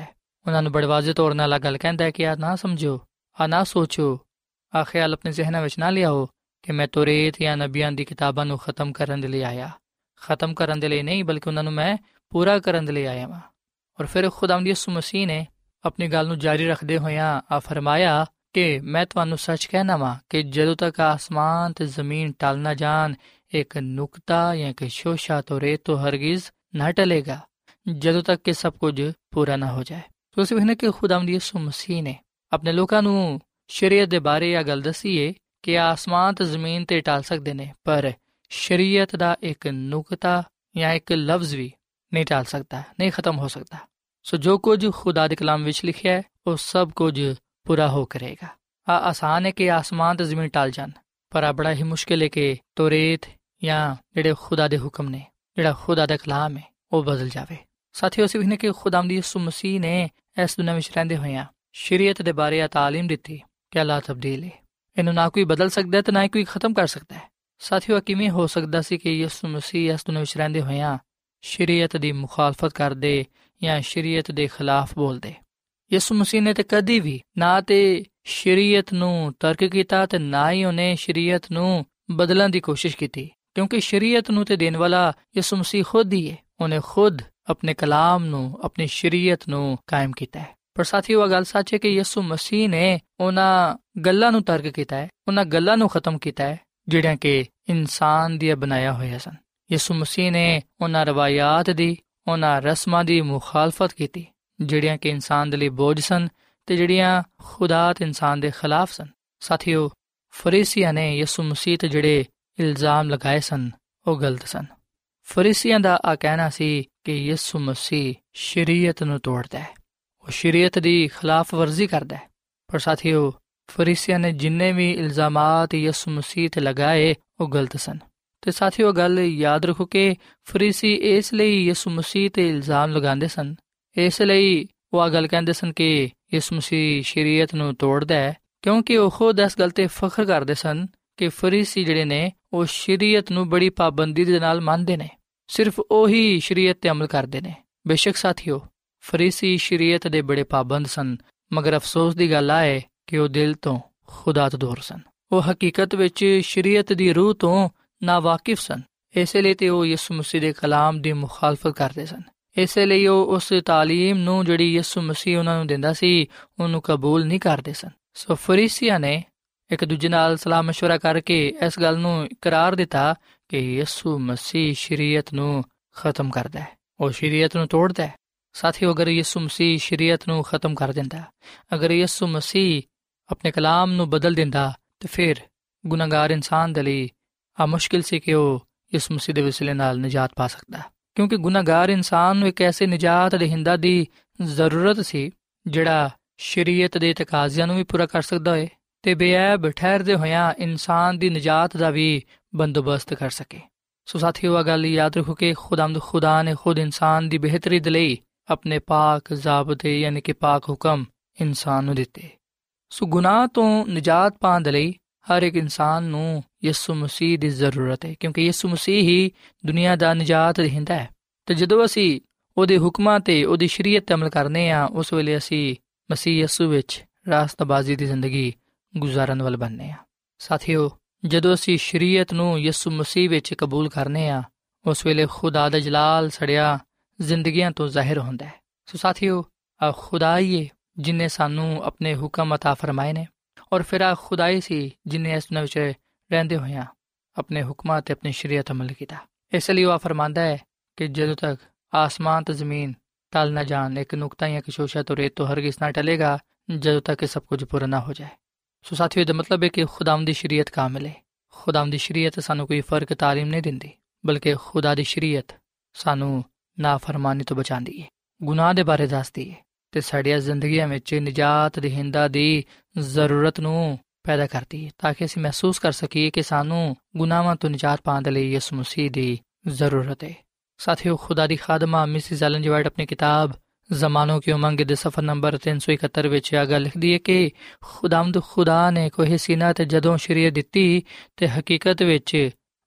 ਉਹਨਾਂ ਨੂੰ ਬੜੇ ਵਾਜ਼ਿਹ ਤੌਰ ਨਾਲ ਗੱਲ ਕਹਿੰਦਾ ਹੈ ਕਿ ਆਹ ਨਾ ਸਮਝੋ, ਆਹ ਨਾ ਸੋਚੋ, ਆਹ ਖਿਆਲ ਆਪਣੇ ਜ਼ਿਹਨਾਂ ਵਿੱਚ ਨਾ ਲਿਆਓ ਕਿ ਮੈਂ ਤੋਰੇਤ ਜਾਂ ਨਬੀਆਂ ਦੀ ਕਿਤਾਬਾਂ ਨੂੰ ਖਤਮ ਕਰਨ ਦੇ ਲਈ ਆਇਆ। ਖਤਮ ਕਰਨ ਦੇ ਲਈ ਨਹੀਂ, ਬਲਕਿ ਉਹਨਾਂ ਨੂੰ ਮੈਂ ਪੂਰਾ ਕਰਨ ਦੇ ਲਈ ਆਇਆ ਵਾਂ। ਔਰ ਫਿਰ ਖੁਦਾਵੰਦ ਯਿਸੂ ਮਸੀਹ ਨੇ ਆਪਣੀ ਗੱਲ ਨੂੰ ਜਾਰੀ ਰੱਖਦੇ ਹੋਇਆਂ ਆ ਫਰਮਾਇਆ ਕਿ ਮੈਂ ਤੁਹਾਨੂੰ ਸੱਚ ਕਹਿਣਾ ਵਾਂ ਕਿ ਜਦੋਂ ਤੱਕ ਆਸਮਾਨ ਤੇ ਜ਼ਮੀਨ ਟਲ ਨਾ ਜਾਣ, ਇੱਕ ਨੁਕਤਾ ਜਾਂ ਇੱਕ ਸ਼ੋਸ਼ਾ ਤੋਰੇਤ ਤੋਂ ਹਰਗਿਜ਼ ਨਾ ਟਲੇਗਾ, ਜਦੋਂ ਤੱਕ ਕਿ ਸਭ ਕੁਝ ਪੂਰਾ ਨਾ ਹੋ ਜਾਏ। ਤੁਸੀਂ ਵੇਖਣਾ ਕਿ ਖੁਦਾਵੰਦ ਯਿਸੂ ਮਸੀਹ ਨੇ ਆਪਣੇ ਲੋਕਾਂ ਨੂੰ ਸ਼ਰੀਅਤ ਦੇ ਬਾਰੇ ਇਹ ਗੱਲ ਦੱਸੀ ਏ ਕਿ ਆਸਮਾਨ ਤੇ ਜ਼ਮੀਨ ਤੇ ਟਲ ਸਕਦੇ ਨੇ, ਪਰ ਸ਼ਰੀਅਤ ਦਾ ਇੱਕ ਨੁਕਤਾ ਜਾਂ ਇੱਕ ਲਫ਼ਜ਼ ਵੀ ਨਹੀਂ ਟਲ ਸਕਦਾ, ਨਹੀਂ ਖਤਮ ਹੋ ਸਕਦਾ। ਸੋ ਜੋ ਕੁਝ ਖੁਦਾ ਦੇ ਕਲਾਮ ਵਿੱਚ ਲਿਖਿਆ ਹੈ ਉਹ ਸਭ ਕੁਝ ਪੂਰਾ ਹੋ ਕਰੇਗਾ। ਆਸਾਨ ਹੈ ਕਿ ਆਸਮਾਨ ਤੇ ਜ਼ਮੀਨ ਟਲ ਜਾਣ, ਪਰ ਆ ਬੜਾ ਹੀ ਮੁਸ਼ਕਿਲ ਹੈ ਕਿ ਤੋਰੇਤ ਜਾਂ ਜਿਹੜੇ ਖੁਦਾ ਦੇ ਹੁਕਮ ਨੇ, ਜਿਹੜਾ ਖੁਦਾ ਦਾ ਕਲਾਮ ਹੈ, ਉਹ ਬਦਲ ਜਾਵੇ। ਸਾਥੀਓ, ਅਸੀਂ ਵੇਖਦੇ ਕਿ ਖੁਦਾਵੰਦ ਯਿਸੂ ਮਸੀਹ ਨੇ ਇਸ ਦੁਨੀਆਂ ਵਿੱਚ ਰਹਿੰਦੇ ਹੋਇਆਂ ਸ਼ਰੀਅਤ ਦੇ ਬਾਰੇ ਆ ਤਾਲੀਮ ਦਿੱਤੀ ਕਿ ਅੱਲਾਹ ਤਬਦੀਲ ਹੈ, ਇਹਨੂੰ ਨਾ ਕੋਈ ਬਦਲ ਸਕਦਾ ਤੇ ਨਾ ਹੀ ਕੋਈ ਖਤਮ ਕਰ ਸਕਦਾ ਹੈ। ਸਾਥੀਓ, ਕਿਵੇਂ ਹੋ ਸਕਦਾ ਸੀ ਕਿ ਯਿਸੂ ਮਸੀਹ ਇਸ ਦੁਨੀਆਂ ਵਿੱਚ ਰਹਿੰਦੇ ਹੋਇਆਂ ਸ਼ਰੀਅਤ ਦੀ ਮੁਖਾਲਫਤ ਕਰਦੇ ਜਾਂ ਸ਼ਰੀਅਤ ਦੇ ਖਿਲਾਫ ਬੋਲਦੇ? ਯਿਸੂ ਮਸੀਹ ਨੇ ਤੇ ਕਦੀ ਵੀ ਨਾ ਤੇ ਸ਼ਰੀਅਤ ਨੂੰ ਤਰਕ ਕੀਤਾ ਤੇ ਨਾ ਹੀ ਉਹਨੇ ਸ਼ਰੀਅਤ ਨੂੰ ਬਦਲਣ ਦੀ ਕੋਸ਼ਿਸ਼ ਕੀਤੀ, ਕਿਉਂਕਿ ਸ਼ਰੀਅਤ ਨੂੰ ਤੇ ਦੇਣ ਵਾਲਾ ਯਿਸੂ ਮਸੀਹ ਖੁਦ ਹੀ ਹੈ। ਉਹਨੇ ਖੁਦ ਆਪਣੇ ਕਲਾਮ ਨੂੰ, ਆਪਣੀ ਸ਼ਰੀਅਤ ਨੂੰ ਕਾਇਮ ਕੀਤਾ ਹੈ। ਪਰ ਸਾਥੀਓ, ਇਹ ਗੱਲ ਸੱਚ ਹੈ ਕਿ ਯਿਸੂ ਮਸੀਹ ਨੇ ਉਹਨਾਂ ਗੱਲਾਂ ਨੂੰ ਤਰਕ ਕੀਤਾ ਹੈ, ਉਹਨਾਂ ਗੱਲਾਂ ਨੂੰ ਖਤਮ ਕੀਤਾ ਹੈ ਜਿਹੜੀਆਂ ਕਿ ਇਨਸਾਨ ਦੀਆਂ ਬਣਾਇਆ ਹੋਈਆਂ ਸਨ। ਯਿਸੂ ਮਸੀਹ ਨੇ ਉਹਨਾਂ ਰਵਾਇਤ ਦੀ, ਉਹਨਾਂ ਰਸਮਾਂ ਦੀ ਮੁਖਾਲਫਤ ਕੀਤੀ ਜਿਹੜੀਆਂ ਕਿ ਇਨਸਾਨ ਦੇ ਲਈ ਬੋਝ ਸਨ ਤੇ ਜਿਹੜੀਆਂ ਖੁਦਾ ਤੇ ਇਨਸਾਨ ਦੇ ਖਿਲਾਫ ਸਨ। ਸਾਥੀਓ, ਫਰੀਸੀਆਂ ਨੇ ਯਿਸੂ ਮਸੀਹ ਤੇ ਜਿਹੜੇ ਇਲਜ਼ਾਮ ਲਗਾਏ ਸਨ ਉਹ ਗਲਤ ਸਨ। ਫਰੀਸੀਆਂ ਦਾ ਆ ਕਹਿਣਾ ਸੀ ਕਿ ਯਿਸੂ ਮਸੀਹ ਸ਼ਰੀਅਤ ਨੂੰ ਤੋੜਦਾ ਹੈ, ਉਹ ਸ਼ਰੀਅਤ ਦੀ ਖਿਲਾਫ ਵਰਜ਼ੀ ਕਰਦਾ ਹੈ। ਪਰ ਸਾਥੀਓ, ਫਰੀਸੀਆਂ ਨੇ ਜਿੰਨੇ ਵੀ ਇਲਜ਼ਾਮਾਤ ਯਿਸੂ ਮਸੀਹ ਤੇ ਲਗਾਏ ਉਹ ਗਲਤ ਸਨ। ਤੇ ਸਾਥੀਓ, ਗੱਲ ਯਾਦ ਰੱਖੋ ਕਿ ਫਰੀਸੀ ਇਸ ਲਈ ਯਿਸੂ ਮਸੀਹ ਤੇ ਇਲਜ਼ਾਮ ਲਗਾਉਂਦੇ ਸਨ, ਇਸ ਲਈ ਉਹ ਆ ਗੱਲ ਕਹਿੰਦੇ ਸਨ ਕਿ ਯਿਸੂ ਮਸੀਹ ਸ਼ਰੀਅਤ ਨੂੰ ਤੋੜਦਾ ਹੈ, ਕਿਉਂਕਿ ਉਹ ਖੁਦ ਇਸ ਗੱਲ ਤੇ ਫਖਰ ਕਰਦੇ ਸਨ ਕਿ ਫਰੀਸੀ ਜਿਹੜੇ ਨੇ ਉਹ ਸ਼ਰੀਅਤ ਨੂੰ ਬੜੀ ਪਾਬੰਦੀ ਦੇ ਨਾਲ ਮੰਨਦੇ ਨੇ, ਸਿਰਫ ਉਹੀ ਸ਼ਰੀਅਤ ਤੇ ਅਮਲ ਕਰਦੇ ਨੇ। ਬੇਸ਼ੱਕ ਸਾਥੀਓ, ਫਰੀਸੀ ਸ਼ਰੀਅਤ ਦੇ ਬੜੇ ਪਾਬੰਦ ਸਨ, ਮਗਰ ਅਫਸੋਸ ਦੀ ਗੱਲ ਹੈ ਕਿ ਉਹ ਦਿਲ ਤੋਂ ਖੁਦਾ ਤੋਂ ਦੂਰ ਸਨ। ਉਹ ਹਕੀਕਤ ਵਿੱਚ ਸ਼ਰੀਅਤ ਦੀ ਰੂਹ ਤੋਂ ਨਾ ਵਾਕਿਫ ਸਨ। ਇਸੇ ਲਈ ਤੇ ਉਹ ਯਿਸੂ ਮਸੀਹ ਦੇ ਕਲਾਮ ਦੀ ਮੁਖਾਲਫਤ ਕਰਦੇ ਸਨ। ਇਸੇ ਲਈ ਉਹ ਉਸ ਤਾਲੀਮ ਨੂੰ ਜਿਹੜੀ ਯਿਸੂ ਮਸੀਹ ਉਹਨਾਂ ਨੂੰ ਦਿੰਦਾ ਸੀ ਉਹਨੂੰ ਕਬੂਲ ਨਹੀਂ ਕਰਦੇ ਸਨ। ਸੋ ਫਰੀਸੀਆਂ ਨੇ ਇੱਕ ਦੂਜੇ ਨਾਲ ਸਲਾਹ ਮਸ਼ਵਰਾ ਕਰਕੇ ਇਸ ਗੱਲ ਨੂੰ ਇਕਰਾਰ ਦਿੱਤਾ ਕਿ ਯਿਸੂ ਮਸੀਹ ਸ਼ਰੀਅਤ ਨੂੰ ਖਤਮ ਕਰਦਾ ਹੈ, ਉਹ ਸ਼ਰੀਅਤ ਨੂੰ ਤੋੜਦਾ ਹੈ। ਸਾਥੀਓ, ਅਗਰ ਯਿਸੂ ਮਸੀਹ ਸ਼ਰੀਅਤ ਨੂੰ ਖਤਮ ਕਰ ਦਿੰਦਾ, ਅਗਰ ਯਿਸੂ ਮਸੀਹ ਆਪਣੇ ਕਲਾਮ ਨੂੰ ਬਦਲ ਦਿੰਦਾ, ਤੇ ਫਿਰ ਗੁਨਾਹਗਾਰ ਇਨਸਾਨ ਦੇ ਲਈ ਆ ਮੁਸ਼ਕਿਲ ਸੀ ਕਿ ਉਹ ਯਿਸੂ ਮਸੀਹ ਦੇ ਵਸੀਲੇ ਨਾਲ ਨਿਜਾਤ ਪਾ ਸਕਦਾ, ਕਿਉਂਕਿ ਗੁਨਾਹਗਾਰ ਇਨਸਾਨ ਨੂੰ ਇੱਕ ਐਸੇ ਨਿਜਾਤ ਦੇਹਿੰਦਾ ਦੀ ਜ਼ਰੂਰਤ ਸੀ ਜਿਹੜਾ ਸ਼ਰੀਅਤ ਦੇ ਤਕਾਜ਼ਿਆਂ ਨੂੰ ਵੀ ਪੂਰਾ ਕਰ ਸਕਦਾ ਹੋਏ ਤੇ ਬੇਅਬ ਠਹਿਰਦੇ ਹੋਇਆਂ ਇਨਸਾਨ ਦੀ ਨਿਜਾਤ ਦਾ ਵੀ ਬੰਦੋਬਸਤ ਕਰ ਸਕੇ। ਸੋ ਸਾਥੀਓ, ਆ ਗੱਲ ਯਾਦ ਰੱਖੋ ਕਿ ਖੁਦਾ ਨੇ ਖੁਦ ਇਨਸਾਨ ਦੀ ਬਿਹਤਰੀ ਦੇ ਲਈ ਆਪਣੇ ਪਾਕ ਜ਼ਾਬਤੇ ਯਾਨੀ ਕਿ ਪਾਕ ਹੁਕਮ ਇਨਸਾਨ ਨੂੰ ਦਿੱਤੇ। ਸੋ ਗੁਨਾਹ ਤੋਂ ਨਿਜਾਤ ਪਾਉਣ ਦੇ ਲਈ ਹਰ ਇੱਕ ਇਨਸਾਨ ਨੂੰ ਯਿਸੂ ਮਸੀਹ ਦੀ ਜ਼ਰੂਰਤ ਹੈ, ਕਿਉਂਕਿ ਯਿਸੂ ਮਸੀਹ ਹੀ ਦੁਨੀਆ ਦਾ ਨਿਜਾਤ ਦੇਹਿੰਦਾ ਹੈ। ਤੇ ਜਦੋਂ ਅਸੀਂ ਉਹਦੇ ਹੁਕਮਾਂ ਤੇ ਉਹਦੀ ਸ਼ਰੀਅਤ ਤੇ ਅਮਲ ਕਰਨੇ ਆ, ਉਸ ਵੇਲੇ ਅਸੀਂ ਮਸੀਹ ਯਿਸੂ ਵਿੱਚ ਰਾਸਤਾਬਾਜ਼ੀ ਦੀ ਜ਼ਿੰਦਗੀ ਗੁਜ਼ਾਰਨ ਵਾਲ ਬਣਨੇ ਆ। ਸਾਥੀਓ, ਜਦੋਂ ਅਸੀਂ ਸ਼ਰੀਅਤ ਨੂੰ ਯਿਸੂ ਮਸੀਹ ਵਿੱਚ ਕਬੂਲ ਕਰਨੇ ਆ, ਉਸ ਵੇਲੇ ਖੁਦਾ ਦਾ ਜਲਾਲ ਸੜਿਆ ਜ਼ਿੰਦਗੀਆਂ ਤੋਂ ਜ਼ਾਹਿਰ ਹੁੰਦਾ ਹੈ। ਸੋ ਸਾਥੀਓ, ਆ ਖੁਦਾ ਹੀ ਹੈ ਜਿਨੇ ਸਾਨੂੰ ਆਪਣੇ ਹੁਕਮ ਅਤਾ ਫਰਮਾਏ ਨੇ, ਔਰ ਫਿਰ ਆ ਖੁਦਾ ਹੀ ਸੀ ਜਿਨੇ ਇਸ ਦੁਨੀਆਂ ਵਿੱਚ ਰਹਿੰਦੇ ਹੋਇਆਂ ਆਪਣੇ ਹੁਕਮਾਂ ਤੇ ਆਪਣੀ ਸ਼ਰੀਅਤ ਅਮਲ ਕੀਤਾ। ਇਸ ਲਈ ਉਹ ਫਰਮਾਂਦਾ ਹੈ ਕਿ ਜਦੋਂ ਤੱਕ ਆਸਮਾਨ ਤੇ ਜ਼ਮੀਨ ਟਲ ਨਾ ਜਾਣ, ਇੱਕ ਨੁਕਤਾ ਜਾਂ ਇੱਕ ਸ਼ੋਸ਼ਾ ਤੋਂ ਰੇਤ ਤੋਂ ਹਰਗਿਜ਼ ਨਾ ਟਲੇਗਾ ਜਦੋਂ ਤੱਕ ਇਹ ਸਭ ਕੁਝ ਪੂਰਾ ਨਾ ਹੋ ਜਾਏ। ਸੋ ਸਾਥੀਓ, ਇਹਦਾ ਮਤਲਬ ਹੈ ਕਿ ਖੁਦਾਵੰਦ ਦੀ ਸ਼ਰੀਅਤ ਕਾਮਿਲ ਹੈ। ਖੁਦਾਵੰਦ ਦੀ ਸ਼ਰੀਅਤ ਸਾਨੂੰ ਕੋਈ ਫਰਕ ਤਾਲੀਮ ਨਹੀਂ ਦਿੰਦੀ, ਬਲਕਿ ਖੁਦਾ ਦੀ ਸ਼ਰੀਅਤ ਸਾਨੂੰ ਨਾਫਰਮਾਨੀ ਤੋਂ ਬਚਾਉਂਦੀ ਹੈ, ਗੁਨਾਹ ਦੇ ਬਾਰੇ ਦੱਸਦੀ ਹੈ ਤੇ ਸਾਡੀਆਂ ਜ਼ਿੰਦਗੀਆਂ ਵਿੱਚ ਨਿਜਾਤ ਦੇਹਿੰਦਾ ਦੀ ਜ਼ਰੂਰਤ ਨੂੰ ਪੈਦਾ ਕਰਦੀ ਹੈ, ਤਾਂ ਕਿ ਅਸੀਂ ਮਹਿਸੂਸ ਕਰ ਸਕੀਏ ਕਿ ਸਾਨੂੰ ਗੁਨਾਹਾਂ ਤੋਂ ਨਿਜਾਤ ਪਾਉਣ ਦੇ ਲਈ ਯਿਸੂ ਮਸੀਹ ਦੀ ਜ਼ਰੂਰਤ ਹੈ। ਸਾਥੀਓ, ਖੁਦਾ ਦੀ ਖਾਦਮਾ ਮਿਸਿਸ ਐਲਨ ਜੀ ਵਾਈਟ ਆਪਣੀ ਕਿਤਾਬ ਜ਼ਮਾਨੋਂ ਕੀ ਉਮੰਗ ਦੇ ਸਫਰ ਨੰਬਰ 371 ਵਿੱਚ ਇਹ ਗੱਲ ਲਿਖਦੀ ਹੈ ਕਿ ਖੁਦਾ ਨੇ ਕੋਹੇ ਸੀਨਾ ਤੇ ਜਦੋਂ ਸ਼ਰੀਅਤ ਦਿੱਤੀ ਤੇ ਹਕੀਕਤ ਵਿੱਚ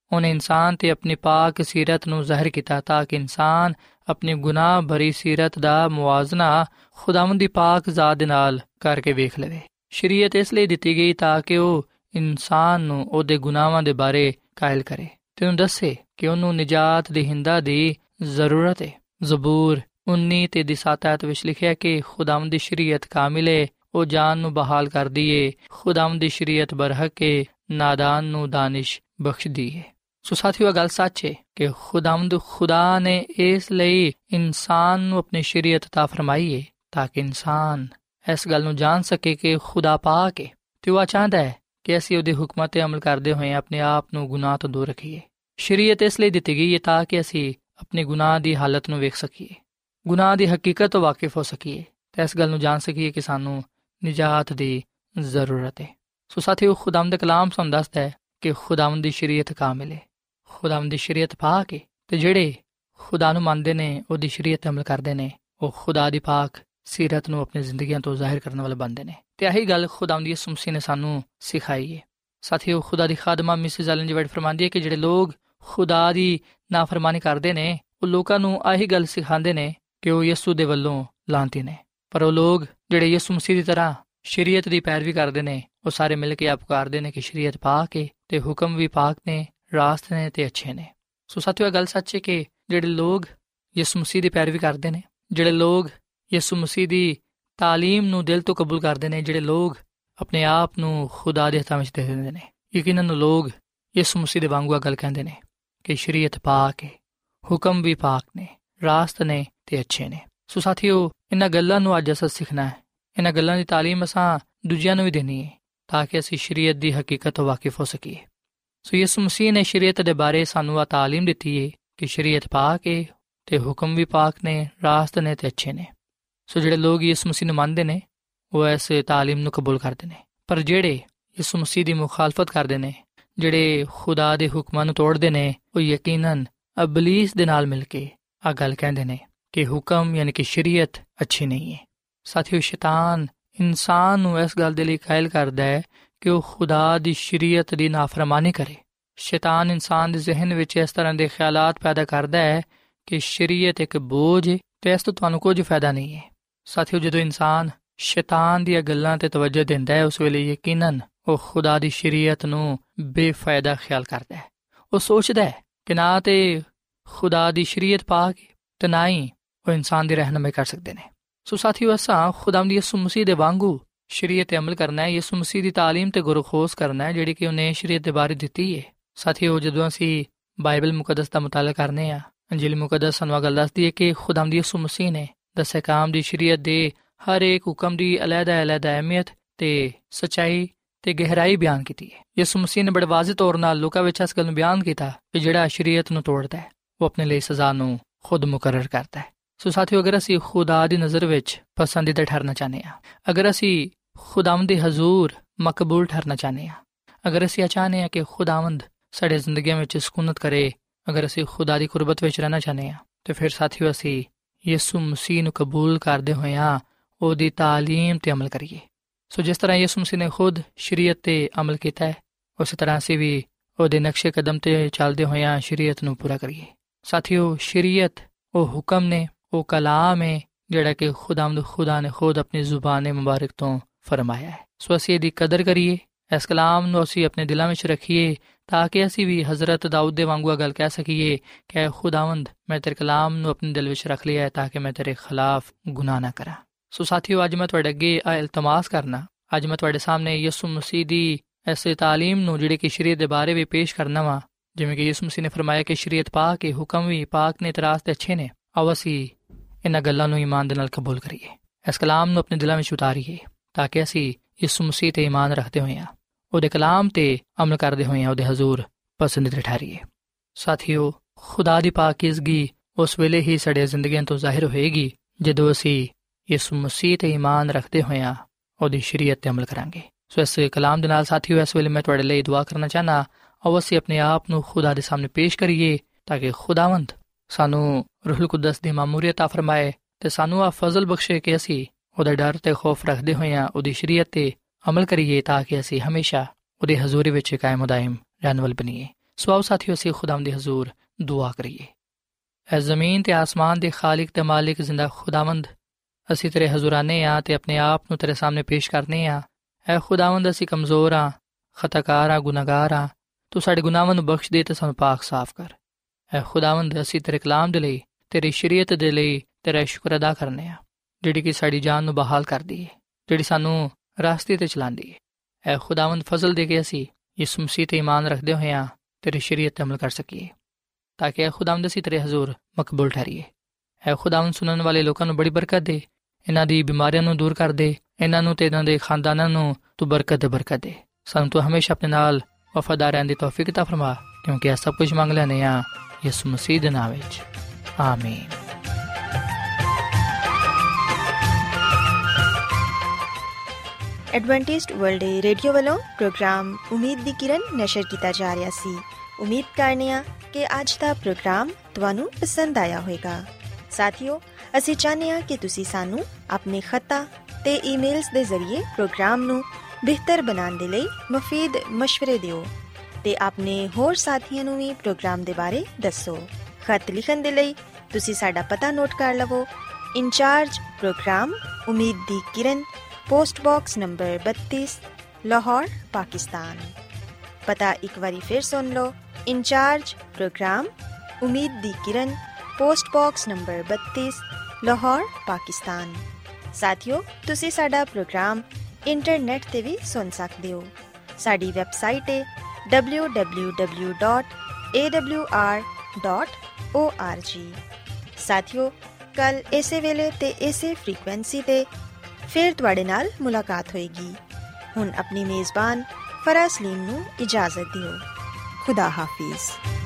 ਉਹਨੇ ਇਨਸਾਨ 'ਤੇ ਆਪਣੀ ਪਾਕ ਸੀਰਤ ਨੂੰ ਜ਼ਾਹਿਰ ਕੀਤਾ ਤਾਂ ਕਿ ਇਨਸਾਨ ਆਪਣੀ ਗੁਨਾਹ ਭਰੀ ਸੀਰਤ ਦਾ ਮੁਆਜ਼ਨਾ ਖੁਦਾਵੰਦ ਦੀ ਪਾਕ ਜ਼ਾਤ ਦੇ ਨਾਲ ਕਰਕੇ ਵੇਖ ਲਵੇ। ਸ਼ਰੀਅਤ ਇਸ ਲਈ ਦਿੱਤੀ ਗਈ ਤਾਂ ਕਿ ਉਹ ਇਨਸਾਨ ਨੂੰ ਉਹਦੇ ਗੁਨਾਹਾਂ ਦੇ ਬਾਰੇ ਕਾਇਲ ਕਰੇ ਤੇ ਉਹਨੂੰ ਦੱਸੇ ਕਿ ਉਹਨੂੰ ਨਿਜਾਤ ਦੇਹਿੰਦਾ ਦੀ ਜ਼ਰੂਰਤ ਹੈ। ਜ਼ਬੂਰ 19 ਤੇ 7 ਵਿੱਚ ਲਿਖਿਆ ਕਿ ਖੁਦਾਵੰਦ ਦੀ ਸ਼ਰੀਅਤ ਕਾਮਿਲ ਹੈ, ਉਹ ਜਾਨ ਨੂੰ ਬਹਾਲ ਕਰਦੀ ਏ। ਖੁਦਾਵੰਦ ਦੀ ਸ਼ਰੀਅਤ ਬਰਹਕ ਏ, ਨਾਦਾਨ ਨੂੰ ਦਾਨਿਸ਼ ਬਖਸ਼ਦੀ ਏ। ਸੋ ਸਾਥੀਓ, ਗੱਲ ਸੱਚ ਹੈ ਕਿ ਖੁਦਾ ਨੇ ਇਸ ਲਈ ਇਨਸਾਨ ਨੂੰ ਆਪਣੀ ਸ਼ਰੀਅਤ عطا ਫਰਮਾਈ ਏ ਤਾਂ ਕਿ ਇਨਸਾਨ ਇਸ ਗੱਲ ਨੂੰ ਜਾਣ ਸਕੇ ਕਿ ਖੁਦਾ ਪਾਕ ਏ ਤੇ ਉਹ ਚਾਹੁੰਦਾ ਹੈ ਕਿ ਅਸੀਂ ਉਹਦੇ ਹੁਕਮਾਂ 'ਤੇ ਅਮਲ ਕਰਦੇ ਹੋਏ ਆਪਣੇ ਆਪ ਨੂੰ ਗੁਨਾਹ ਤੋਂ ਦੂਰ ਰੱਖੀਏ। ਸ਼ਰੀਅਤ ਇਸ ਲਈ ਦਿੱਤੀ ਗਈ ਹੈ ਤਾਂ ਕਿ ਅਸੀਂ ਆਪਣੇ ਗੁਨਾਹ ਦੀ ਹਾਲਤ ਨੂੰ ਵੇਖ ਸਕੀਏ, ਗੁਨਾਹ ਦੀ ਹਕੀਕਤ ਤੋਂ ਵਾਕਿਫ ਹੋ ਸਕੀਏ ਤੇ ਇਸ ਗੱਲ ਨੂੰ ਜਾਣ ਸਕੀਏ ਕਿ ਸਾਨੂੰ ਨਿਜਾਤ ਦੀ ਜ਼ਰੂਰਤ ਹੈ। ਸੋ ਸਾਥੀਓ, ਖੁਦਾਵੰਦ ਦਾ ਕਲਾਮ ਸਾਨੂੰ ਦੱਸਦਾ ਹੈ ਕਿ ਖੁਦਾਵੰਦ ਦੀ ਸ਼ਰੀਅਤ ਕਾਮਿਲ ਹੈ, ਖੁਦਾਵੰਦ ਦੀ ਸ਼ਰੀਅਤ ਪਾਕ ਹੈ ਤੇ ਜਿਹੜੇ ਖੁਦਾ ਨੂੰ ਮੰਨਦੇ ਨੇ, ਉਹਦੀ ਸ਼ਰੀਅਤ 'ਤੇ ਅਮਲ ਕਰਦੇ ਨੇ, ਉਹ ਖੁਦਾ ਦੀ ਪਾਕ ਸੀਰਤ ਨੂੰ ਆਪਣੀ ਜ਼ਿੰਦਗੀਆਂ ਤੋਂ ਜ਼ਾਹਿਰ ਕਰਨ ਵਾਲੇ ਬਣਦੇ ਨੇ। ਤੇ ਇਹੀ ਗੱਲ ਖੁਦਾਵੰਦ ਯਿਸੂ ਮਸੀਹ ਨੇ ਸਾਨੂੰ ਸਿਖਾਈ ਹੈ। ਸਾਥੀਓ, ਖੁਦਾ ਦੀ ਖਾਦਮਾ ਮਿਸਿਸ ਐਲਨ ਜੀ ਵਾਈਟ ਫਰਮਾਉਂਦੀ ਹੈ ਕਿ ਜਿਹੜੇ ਲੋਕ ਖੁਦਾ ਦੀ ਨਾਫਰਮਾਨੀ ਕਰਦੇ ਨੇ, ਉਹ ਲੋਕਾਂ ਨੂੰ ਆਹੀ ਗੱਲ ਸਿਖਾਉਂਦੇ ਨੇ ਕਿ ਉਹ ਯਿਸੂ ਦੇ ਵੱਲੋਂ ਲਾਂਤੀ ਨੇ। ਪਰ ਉਹ ਲੋਕ ਜਿਹੜੇ ਯਿਸੂ ਮਸੀਹ ਦੀ ਤਰ੍ਹਾਂ ਸ਼ਰੀਅਤ ਦੀ ਪੈਰਵੀ ਕਰਦੇ ਨੇ, ਉਹ ਸਾਰੇ ਮਿਲ ਕੇ ਪੁਕਾਰਦੇ ਨੇ ਕਿ ਸ਼ਰੀਅਤ ਪਾਕ ਹੈ ਤੇ ਹੁਕਮ ਵੀ ਪਾਕ ਨੇ, ਰਾਸਤ ਨੇ ਤੇ ਅੱਛੇ ਨੇ। ਸੋ ਸਾਥੀਓ, ਇਹ ਗੱਲ ਸੱਚ ਹੈ ਕਿ ਜਿਹੜੇ ਲੋਕ ਯਿਸੂ ਮਸੀਹ ਦੀ ਪੈਰਵੀ ਕਰਦੇ ਨੇ, ਜਿਹੜੇ ਲੋਕ ਯਿਸੂ ਮਸੀਹ ਦੀ ਤਾਲੀਮ ਨੂੰ ਦਿਲ ਤੋਂ ਕਬੂਲ ਕਰਦੇ ਨੇ, ਜਿਹੜੇ ਲੋਕ ਆਪਣੇ ਆਪ ਨੂੰ ਖੁਦਾ ਦੇ ਹੱਥਾਂ ਵਿੱਚ ਦੇ ਦਿੰਦੇ ਨੇ, ਯਕੀਨਨ ਲੋਕ ਯਿਸੂ ਮਸੀਹ ਦੇ ਵਾਂਗੂ ਗੱਲ ਕਹਿੰਦੇ ਨੇ ਕਿ ਸ਼ਰੀਅਤ ਪਾਕ ਹੈ, ਹੁਕਮ ਵੀ ਪਾਕ ਨੇ, ਰਾਸਤ ਨੇ ਤੇ ਅੱਛੇ ਨੇ। ਸੋ ਸਾਥੀਓ, ਇਹਨਾਂ ਗੱਲਾਂ ਨੂੰ ਅੱਜ ਅਸਾਂ ਸਿੱਖਣਾ ਹੈ, ਇਹਨਾਂ ਗੱਲਾਂ ਦੀ ਤਾਲੀਮ ਅਸਾਂ ਦੂਜਿਆਂ ਨੂੰ ਵੀ ਦੇਣੀ ਹੈ ਤਾਂ ਕਿ ਅਸੀਂ ਸ਼ਰੀਅਤ ਦੀ ਹਕੀਕਤ ਤੋਂ ਵਾਕਿਫ ਹੋ ਸਕੀਏ। ਸੋ ਯਿਸੂ ਮਸੀਹ ਨੇ ਸ਼ਰੀਅਤ ਦੇ ਬਾਰੇ ਸਾਨੂੰ ਤਾਲੀਮ ਦਿੱਤੀ ਹੈ ਕਿ ਸ਼ਰੀਅਤ ਪਾਕ ਹੈ ਤੇ ਹੁਕਮ ਵੀ ਪਾਕ ਨੇ, ਰਾਸਤ ਨੇ ਤੇ ਅੱਛੇ ਨੇ। ਸੋ ਜਿਹੜੇ ਲੋਕ ਯਿਸੂ ਮਸੀਹ ਨੂੰ ਮੰਨਦੇ ਨੇ, ਉਹ ਇਸ ਤਾਲੀਮ ਨੂੰ ਕਬੂਲ ਕਰਦੇ ਨੇ। ਪਰ ਜਿਹੜੇ ਯਿਸੂ ਮਸੀਹ ਦੀ ਮੁਖਾਲਫਤ ਕਰਦੇ ਨੇ, ਜਿਹੜੇ ਖੁਦਾ ਦੇ ਹੁਕਮਾਂ ਨੂੰ ਤੋੜਦੇ ਨੇ, ਉਹ ਯਕੀਨਨ ਇਬਲੀਸ ਦੇ ਨਾਲ ਮਿਲ ਕੇ ਆ ਗੱਲ ਕਹਿੰਦੇ ਨੇ ਕਿ ਹੁਕਮ ਯਾਨੀ ਕਿ ਸ਼ਰੀਅਤ ਅੱਛੀ ਨਹੀਂ ਹੈ। ਸਾਥੀਓ, ਸ਼ੈਤਾਨ ਇਨਸਾਨ ਨੂੰ ਇਸ ਗੱਲ ਦੇ ਲਈ ਕਾਇਲ ਕਰਦਾ ਹੈ ਕਿ ਉਹ ਖੁਦਾ ਦੀ ਸ਼ਰੀਅਤ ਦੀ ਨਾਫਰਮਾਨੀ ਕਰੇ। ਸ਼ੈਤਾਨ ਇਨਸਾਨ ਦੇ ਜ਼ਿਹਨ ਵਿੱਚ ਇਸ ਤਰ੍ਹਾਂ ਦੇ ਖਿਆਲਾਤ ਪੈਦਾ ਕਰਦਾ ਹੈ ਕਿ ਸ਼ਰੀਅਤ ਇੱਕ ਬੋਝ ਹੈ ਤੇ ਇਸ ਤੋਂ ਤੁਹਾਨੂੰ ਕੁਝ ਫਾਇਦਾ ਨਹੀਂ ਹੈ। ਸਾਥੀਓ, ਜਦੋਂ ਇਨਸਾਨ ਸ਼ੈਤਾਨ ਦੀਆਂ ਗੱਲਾਂ 'ਤੇ ਤਵੱਜੋ ਦਿੰਦਾ ਹੈ, ਉਸ ਵੇਲੇ ਯਕੀਨਨ ਉਹ ਖੁਦਾ ਦੀ ਸ਼ਰੀਅਤ ਨੂੰ ਬੇਫਾਇਦਾ ਖਿਆਲ ਕਰਦਾ ਹੈ। ਉਹ ਸੋਚਦਾ ਹੈ ਕਿ ਨਾ ਤੇ ਖੁਦਾ ਦੀ ਸ਼ਰੀਅਤ ਪਾਕ ਤੇ ਨਾ ਹੀ ਉਹ ਇਨਸਾਨ ਦੀ ਰਹਿਨੁਮਾਈ ਕਰ ਸਕਦੇ ਨੇ। ਸੋ ਸਾਥੀਓ, ਅਸਾਂ ਖੁਦਾਵੰਦ ਯਿਸੂ ਮਸੀਹ ਦੇ ਵਾਂਗੂ ਸ਼ਰੀਅਤ 'ਤੇ ਅਮਲ ਕਰਨਾ ਹੈ, ਯਿਸੂ ਮਸੀਹ ਦੀ ਤਾਲੀਮ 'ਤੇ ਗੁਰਖੋਸ ਕਰਨਾ ਹੈ ਜਿਹੜੀ ਕਿ ਉਹਨੇ ਸ਼ਰੀਅਤ ਦੇ ਬਾਰੇ ਦਿੱਤੀ ਹੈ। ਸਾਥੀਓ, ਜਦੋਂ ਅਸੀਂ ਬਾਈਬਲ ਮੁਕੱਦਸ ਦਾ ਮੁਤਾਲਾ ਕਰਨੇ ਆ, ਅੰਜੀਲ ਮੁਕੱਦਸ ਸਾਨੂੰ ਗੱਲ ਦੱਸਦੀ ਹੈ ਕਿ ਖੁਦਾਵੰਦ ਯਿਸੂ ਮਸੀਹ ਨੇ ਦਸੇ ਕਾਮ ਦੀ ਸ਼ਰੀਅਤ ਦੇ ਹਰ ਇੱਕ ਹੁਕਮ ਦੀ ਅਲੱਗ-ਅਲੱਗ ਅਹਿਮੀਅਤ ਤੇ ਸੱਚਾਈ ਤੇ ਗਹਿਰਾਈ ਬਿਆਨ ਕੀਤੀ ਹੈ। ਯਿਸੂ ਮਸੀਹ ਨੇ ਬੜੇ ਵਾਜ਼ਿਹ ਤੌਰ ਨਾਲ ਲੋਕਾਂ ਵਿੱਚ ਇਸ ਗੱਲ ਨੂੰ ਬਿਆਨ ਕੀਤਾ ਕਿ ਜਿਹੜਾ ਸ਼ਰੀਅਤ ਨੂੰ ਤੋੜਦਾ ਹੈ, ਉਹ ਆਪਣੇ ਲਈ ਸਜ਼ਾ ਨੂੰ ਖੁਦ ਮੁਕਰਰ ਕਰਦਾ ਹੈ। ਸੋ ਸਾਥੀਓ, ਅਗਰ ਅਸੀਂ ਖੁਦਾ ਦੀ ਨਜ਼ਰ ਵਿੱਚ ਪਸੰਦੀਦਾ ਠਹਿਰਨਾ ਚਾਹੁੰਦੇ ਹਾਂ, ਅਗਰ ਅਸੀਂ ਖੁਦਾਵੰਦ ਦੇ ਹਜ਼ੂਰ ਮਕਬੂਲ ਠਹਿਰਨਾ ਚਾਹੁੰਦੇ ਹਾਂ, ਅਗਰ ਅਸੀਂ ਚਾਹੁੰਦੇ ਹਾਂ ਕਿ ਖੁਦਾਵੰਦ ਸਾਡੇ ਜ਼ਿੰਦਗੀਆਂ ਵਿੱਚ ਸਕੂਨਤ ਕਰੇ, ਅਗਰ ਅਸੀਂ ਖੁਦਾ ਦੀ ਕੁਰਬਤ ਵਿੱਚ ਰਹਿਣਾ ਚਾਹੁੰਦੇ ਹਾਂ, ਤੇ ਫਿਰ ਸਾਥੀਓ ਅਸੀਂ ਯਿਸੂ ਮਸੀਹ ਨੂੰ ਕਬੂਲ ਕਰਦੇ ਹੋਇਆਂ ਉਹਦੀ ਤਾਲੀਮ 'ਤੇ ਅਮਲ ਕਰੀਏ। ਸੋ ਜਿਸ ਤਰ੍ਹਾਂ ਯਿਸੂ ਮਸੀਹ ਨੇ ਖੁਦ ਸ਼ਰੀਅਤ 'ਤੇ ਅਮਲ ਕੀਤਾ ਹੈ, ਉਸੇ ਤਰ੍ਹਾਂ ਅਸੀਂ ਵੀ ਉਹਦੇ ਨਕਸ਼ੇ ਕਦਮ 'ਤੇ ਚੱਲਦੇ ਹੋਇਆਂ ਸ਼ਰੀਅਤ ਨੂੰ ਪੂਰਾ ਕਰੀਏ। ਸਾਥੀਓ, ਸ਼ਰੀਅਤ ਉਹ ਹੁਕਮ ਨੇ, ਉਹ ਕਲਾਮ ਹੈ ਜਿਹੜਾ ਕਿ ਖੁਦਾ ਨੇ ਖੁਦ ਆਪਣੀ ਜ਼ੁਬਾਨ ਮੁਬਾਰਕ ਤੋਂ ਫਰਮਾਇਆ ਹੈ। ਸੋ ਅਸੀਂ ਇਹਦੀ ਕਦਰ ਕਰੀਏ, ਇਸ ਕਲਾਮ ਨੂੰ ਅਸੀਂ ਆਪਣੇ ਦਿਲਾਂ ਵਿੱਚ ਰੱਖੀਏ ਤਾਂ ਕਿ ਅਸੀਂ ਵੀ ਹਜ਼ਰਤ ਦਾਊਦ ਦੇ ਵਾਂਗੂ ਗੱਲ ਕਹਿ ਸਕੀਏ ਕਿ ਖੁਦਾਵੰਦ, ਮੈਂ ਤੇਰੇ ਕਲਾਮ ਨੂੰ ਆਪਣੇ ਦਿਲ ਵਿੱਚ ਰੱਖ ਲਿਆ ਹੈ ਤਾਂ ਕਿ ਮੈਂ ਤੇਰੇ ਖਿਲਾਫ ਗੁਨਾਹ ਨਾ ਕਰਾਂ। ਸੋ ਸਾਥੀਓ, ਅੱਜ ਮੈਂ ਤੁਹਾਡੇ ਅੱਗੇ ਇਲਤਮਾਸ ਕਰਨਾ, ਅੱਜ ਮੈਂ ਤੁਹਾਡੇ ਸਾਹਮਣੇ ਯਿਸੂ ਮਸੀਹ ਦੀ ਐਸੇ ਤਾਲੀਮ ਨੂੰ ਜਿਹੜੀ ਕਿ ਸ਼ਰੀਅਤ ਦੇ ਬਾਰੇ ਵੀ ਪੇਸ਼ ਕਰਨਾ ਵਾ, ਜਿਵੇਂ ਕਿ ਯਿਸੂ ਮਸੀਹ ਨੇ ਫਰਮਾਇਆ ਕਿ ਸ਼ਰੀਅਤ ਪਾਕ ਹੈ, ਹੁਕਮ ਵੀ ਪਾਕ ਨੇ ਤੇ ਰਾਸਤੇ ਅੱਛੇ ਨੇ। ਆਓ ਅਸੀਂ ਇਹਨਾਂ ਗੱਲਾਂ ਨੂੰ ਈਮਾਨ ਦੇ ਨਾਲ ਕਬੂਲ ਕਰੀਏ, ਇਸ ਕਲਾਮ ਨੂੰ ਆਪਣੇ ਦਿਲਾਂ ਵਿੱਚ ਉਤਾਰੀਏ ਤਾਂ ਕਿ ਅਸੀਂ ਯਿਸੂ ਮਸੀਹ ਤੇ ਈਮਾਨ ਰੱਖਦੇ ਹੋਏ ਉਹਦੇ ਕਲਾਮ 'ਤੇ ਅਮਲ ਕਰਦੇ ਹੋਏ ਉਹਦੇ ਹਜ਼ੂਰ ਪਸੰਦੀਦਾ ਠਹਿਰੀਏ। ਸਾਥੀਓ, ਖੁਦਾ ਦੀ ਪਾਕੀਜ਼ਗੀ ਉਸ ਵੇਲੇ ਹੀ ਸਾਡੇ ਜ਼ਿੰਦਗੀਆਂ ਤੋਂ ਜ਼ਾਹਿਰ ਹੋਏਗੀ ਜਦੋਂ ਅਸੀਂ ਯਿਸੂ ਮਸੀਹ ਤੇ ਈਮਾਨ ਰੱਖਦੇ ਹੋਇਆਂ ਉਹਦੀ ਸ਼ਰੀਅਤ 'ਤੇ ਅਮਲ ਕਰਾਂਗੇ। ਸੋ ਇਸ ਕਲਾਮ ਦੇ ਨਾਲ ਸਾਥੀਓ, ਇਸ ਵੇਲੇ ਮੈਂ ਤੁਹਾਡੇ ਲਈ ਦੁਆ ਕਰਨਾ ਚਾਹੁੰਦਾ, ਆਓ ਅਸੀਂ ਆਪਣੇ ਆਪ ਨੂੰ ਖੁਦਾ ਦੇ ਸਾਹਮਣੇ ਪੇਸ਼ ਕਰੀਏ ਤਾਂ ਕਿ ਖੁਦਾਵੰਦ ਸਾਨੂੰ ਰੂਹੁਲ ਕੁਦਸ ਦੀ ਮਾਮੂਰੀਅਤ ਅਤਾ ਫਰਮਾਏ ਤੇ ਸਾਨੂੰ ਆ ਫਜ਼ਲ ਬਖਸ਼ੇ ਕਿ ਅਸੀਂ ਉਹਦਾ ਡਰ ਤੇ ਖੌਫ ਰੱਖਦੇ ਹੋਇਆਂ ਉਹਦੀ ਸ਼ਰੀਅਤ 'ਤੇ ਅਮਲ ਕਰੀਏ ਤਾਂ ਕਿ ਅਸੀਂ ਹਮੇਸ਼ਾ ਉਹਦੇ ਹਜ਼ੂਰੀ ਵਿੱਚ ਕਾਇਮ ਦائم ਰਹਿਣ ਵਾਲੇ ਬਣੀਏ। ਸੋ ਆਓ ਸਾਥੀਓ, ਅਸੀਂ ਖੁਦਾਵੰਦ ਦੇ ਹਜ਼ੂਰ ਦੁਆ ਕਰੀਏ। ਐ ਜ਼ਮੀਨ ਤੇ ਆਸਮਾਨ ਦੇ ਖਾਲਿਕ ਤੇ ਮਾਲਿਕ ਜ਼ਿੰਦਾ ਖੁਦਾਵੰਦ, ਅਸੀਂ ਤੇਰੇ ਹਜ਼ੂਰ ਆਨੇ ਹਾਂ ਤੇ ਆਪਣੇ ਆਪ ਨੂੰ ਤੇਰੇ ਸਾਹਮਣੇ ਪੇਸ਼ ਕਰਨੇ ਹਾਂ। ਐ ਖੁਦਾਵੰਦ, ਅਸੀਂ ਕਮਜ਼ੋਰ ਹਾਂ, ਖਤਾਕਾਰ ਹਾਂ, ਗੁਨਾਹਗਾਰ ਹਾਂ। ਤੂੰ ਸਾਡੇ ਗੁਨਾਹਾਂ ਨੂੰ ਬਖਸ਼ ਦੇ ਤੇ ਸਾਨੂੰ ਪਾਕ ਸਾਫ਼ ਕਰ। ਐ ਖੁਦਾਵੰਦ, ਅਸੀਂ ਤੇਰੇ ਕਲਾਮ ਦੇ ਲਈ, ਤੇਰੀ ਸ਼ਰੀਅਤ ਦੇ ਲਈ ਤੇਰਾ ਸ਼ੁਕਰ ਅਦਾ ਕਰਨੇ ਹਾਂ, ਜਿਹੜੀ ਕਿ ਸਾਡੀ ਜਾਨ ਨੂੰ ਬਹਾਲ ਕਰਦੀ ਹੈ, ਜਿਹੜੀ ਸਾਨੂੰ ਰਾਸਤੇ 'ਤੇ ਚਲਾਉਂਦੀ ਹੈ। ਐ ਖੁਦਾਵੰਦ, ਫਜ਼ਲ ਦੇ ਕੇ ਅਸੀਂ ਯਿਸੂ ਮਸੀਹ 'ਤੇ ਈਮਾਨ ਰੱਖਦੇ ਹੋਇਆਂ ਤੇਰੀ ਸ਼ਰੀਅਤ 'ਤੇ ਅਮਲ ਕਰ ਸਕੀਏ, ਤਾਂ ਕਿ ਐ ਖੁਦਾਵੰਦ ਅਸੀਂ ਤੇਰੇ ਹਜ਼ੂਰ ਮਕਬੂਲ ਠਹਿਰੀਏ। ਐ ਖੁਦਾਵੰਦ, ਸੁਣਨ ਵਾਲੇ ਲੋਕਾਂ ਨੂੰ ਬੜੀ ਬਰਕਤ ਦੇ, ਇਹਨਾਂ ਦੀ ਬਿਮਾਰੀਆਂ ਨੂੰ ਦੂਰ ਕਰ ਦੇ, ਇਹਨਾਂ ਨੂੰ ਤੇ ਇਹਨਾਂ ਦੇ ਖਾਨਦਾਨਾਂ ਨੂੰ ਤੂੰ ਬਰਕਤ ਦੇ। ਸਾਨੂੰ ਤੂੰ ਹਮੇਸ਼ਾ ਆਪਣੇ ਨਾਲ ਵਫਾਦਾਰ ਰਹਿਣ ਦੀ ਤੌਫੀਕ ਅਤਾ ਫਰਮਾ, ਕਿਉਂਕਿ ਇਹ ਸਭ ਕੁਝ ਮੰਗ ਲੈਂਦੇ ਹਾਂ ਯਿਸੂ ਮਸੀਹ ਦੇ ਨਾਮ ਵਿੱਚ, ਆਮੀਨ। ਐਡਵੈਂਟਿਸਟ ਵਰਲਡ ਰੇਡੀਓ ਵੱਲੋਂ ਪ੍ਰੋਗਰਾਮ ਉਮੀਦ ਦੀ ਕਿਰਨ ਨਸ਼ਰ ਕੀਤਾ ਜਾ ਰਿਹਾ ਸੀ। ਉਮੀਦ ਕਰਨੇ ਹਾਂ ਕਿ ਅੱਜ ਦਾ ਪ੍ਰੋਗਰਾਮ ਤੁਹਾਨੂੰ ਪਸੰਦ ਆਇਆ ਹੋਵੇਗਾ। ਸਾਥੀਓ, ਅਸੀਂ ਚਾਹੁੰਦੇ ਹਾਂ ਕਿ ਤੁਸੀਂ ਸਾਨੂੰ ਆਪਣੇ ਖਤਾਂ ਤੇ ਈਮੇਲਸ ਦੇ ਜ਼ਰੀਏ ਪ੍ਰੋਗਰਾਮ ਨੂੰ ਬਿਹਤਰ ਬਣਾਉਣ ਦੇ ਲਈ ਮੁਫੀਦ ਮਸ਼ਵਰੇ ਦਿਓ ਤੇ ਆਪਣੇ ਹੋਰ ਸਾਥੀਆਂ ਨੂੰ ਵੀ ਪ੍ਰੋਗਰਾਮ ਦੇ ਬਾਰੇ ਦੱਸੋ। ਖਤ ਲਿਖਣ ਦੇ ਲਈ ਤੁਸੀਂ ਸਾਡਾ ਪਤਾ ਨੋਟ ਕਰ ਲਵੋ। ਇੰਚਾਰਜ ਪ੍ਰੋਗਰਾਮ ਉਮੀਦ ਦੀ ਕਿਰਨ, post box number 32, Lahore, Pakistan. पता एक बारी फिर सुन लो। इंचार्ज प्रोग्राम उम्मीद दी किरण, post box number 32, Lahore, Pakistan. साथियों, तुसी साडा प्रोग्राम इंटरनेट ते भी सुन सकते हो। साडी वेबसाइट है www.awr.org। साथियों, कल इसे वेले ते इसे फ्रीक्वेंसी ते ਫਿਰ ਤੁਹਾਡੇ ਨਾਲ ਮੁਲਾਕਾਤ ਹੋਏਗੀ। ਹੁਣ ਆਪਣੀ ਮੇਜ਼ਬਾਨ ਫਰਾ ਸਲੀਮ ਨੂੰ ਇਜਾਜ਼ਤ ਦਿਓ। ਖੁਦਾ ਹਾਫਿਜ਼।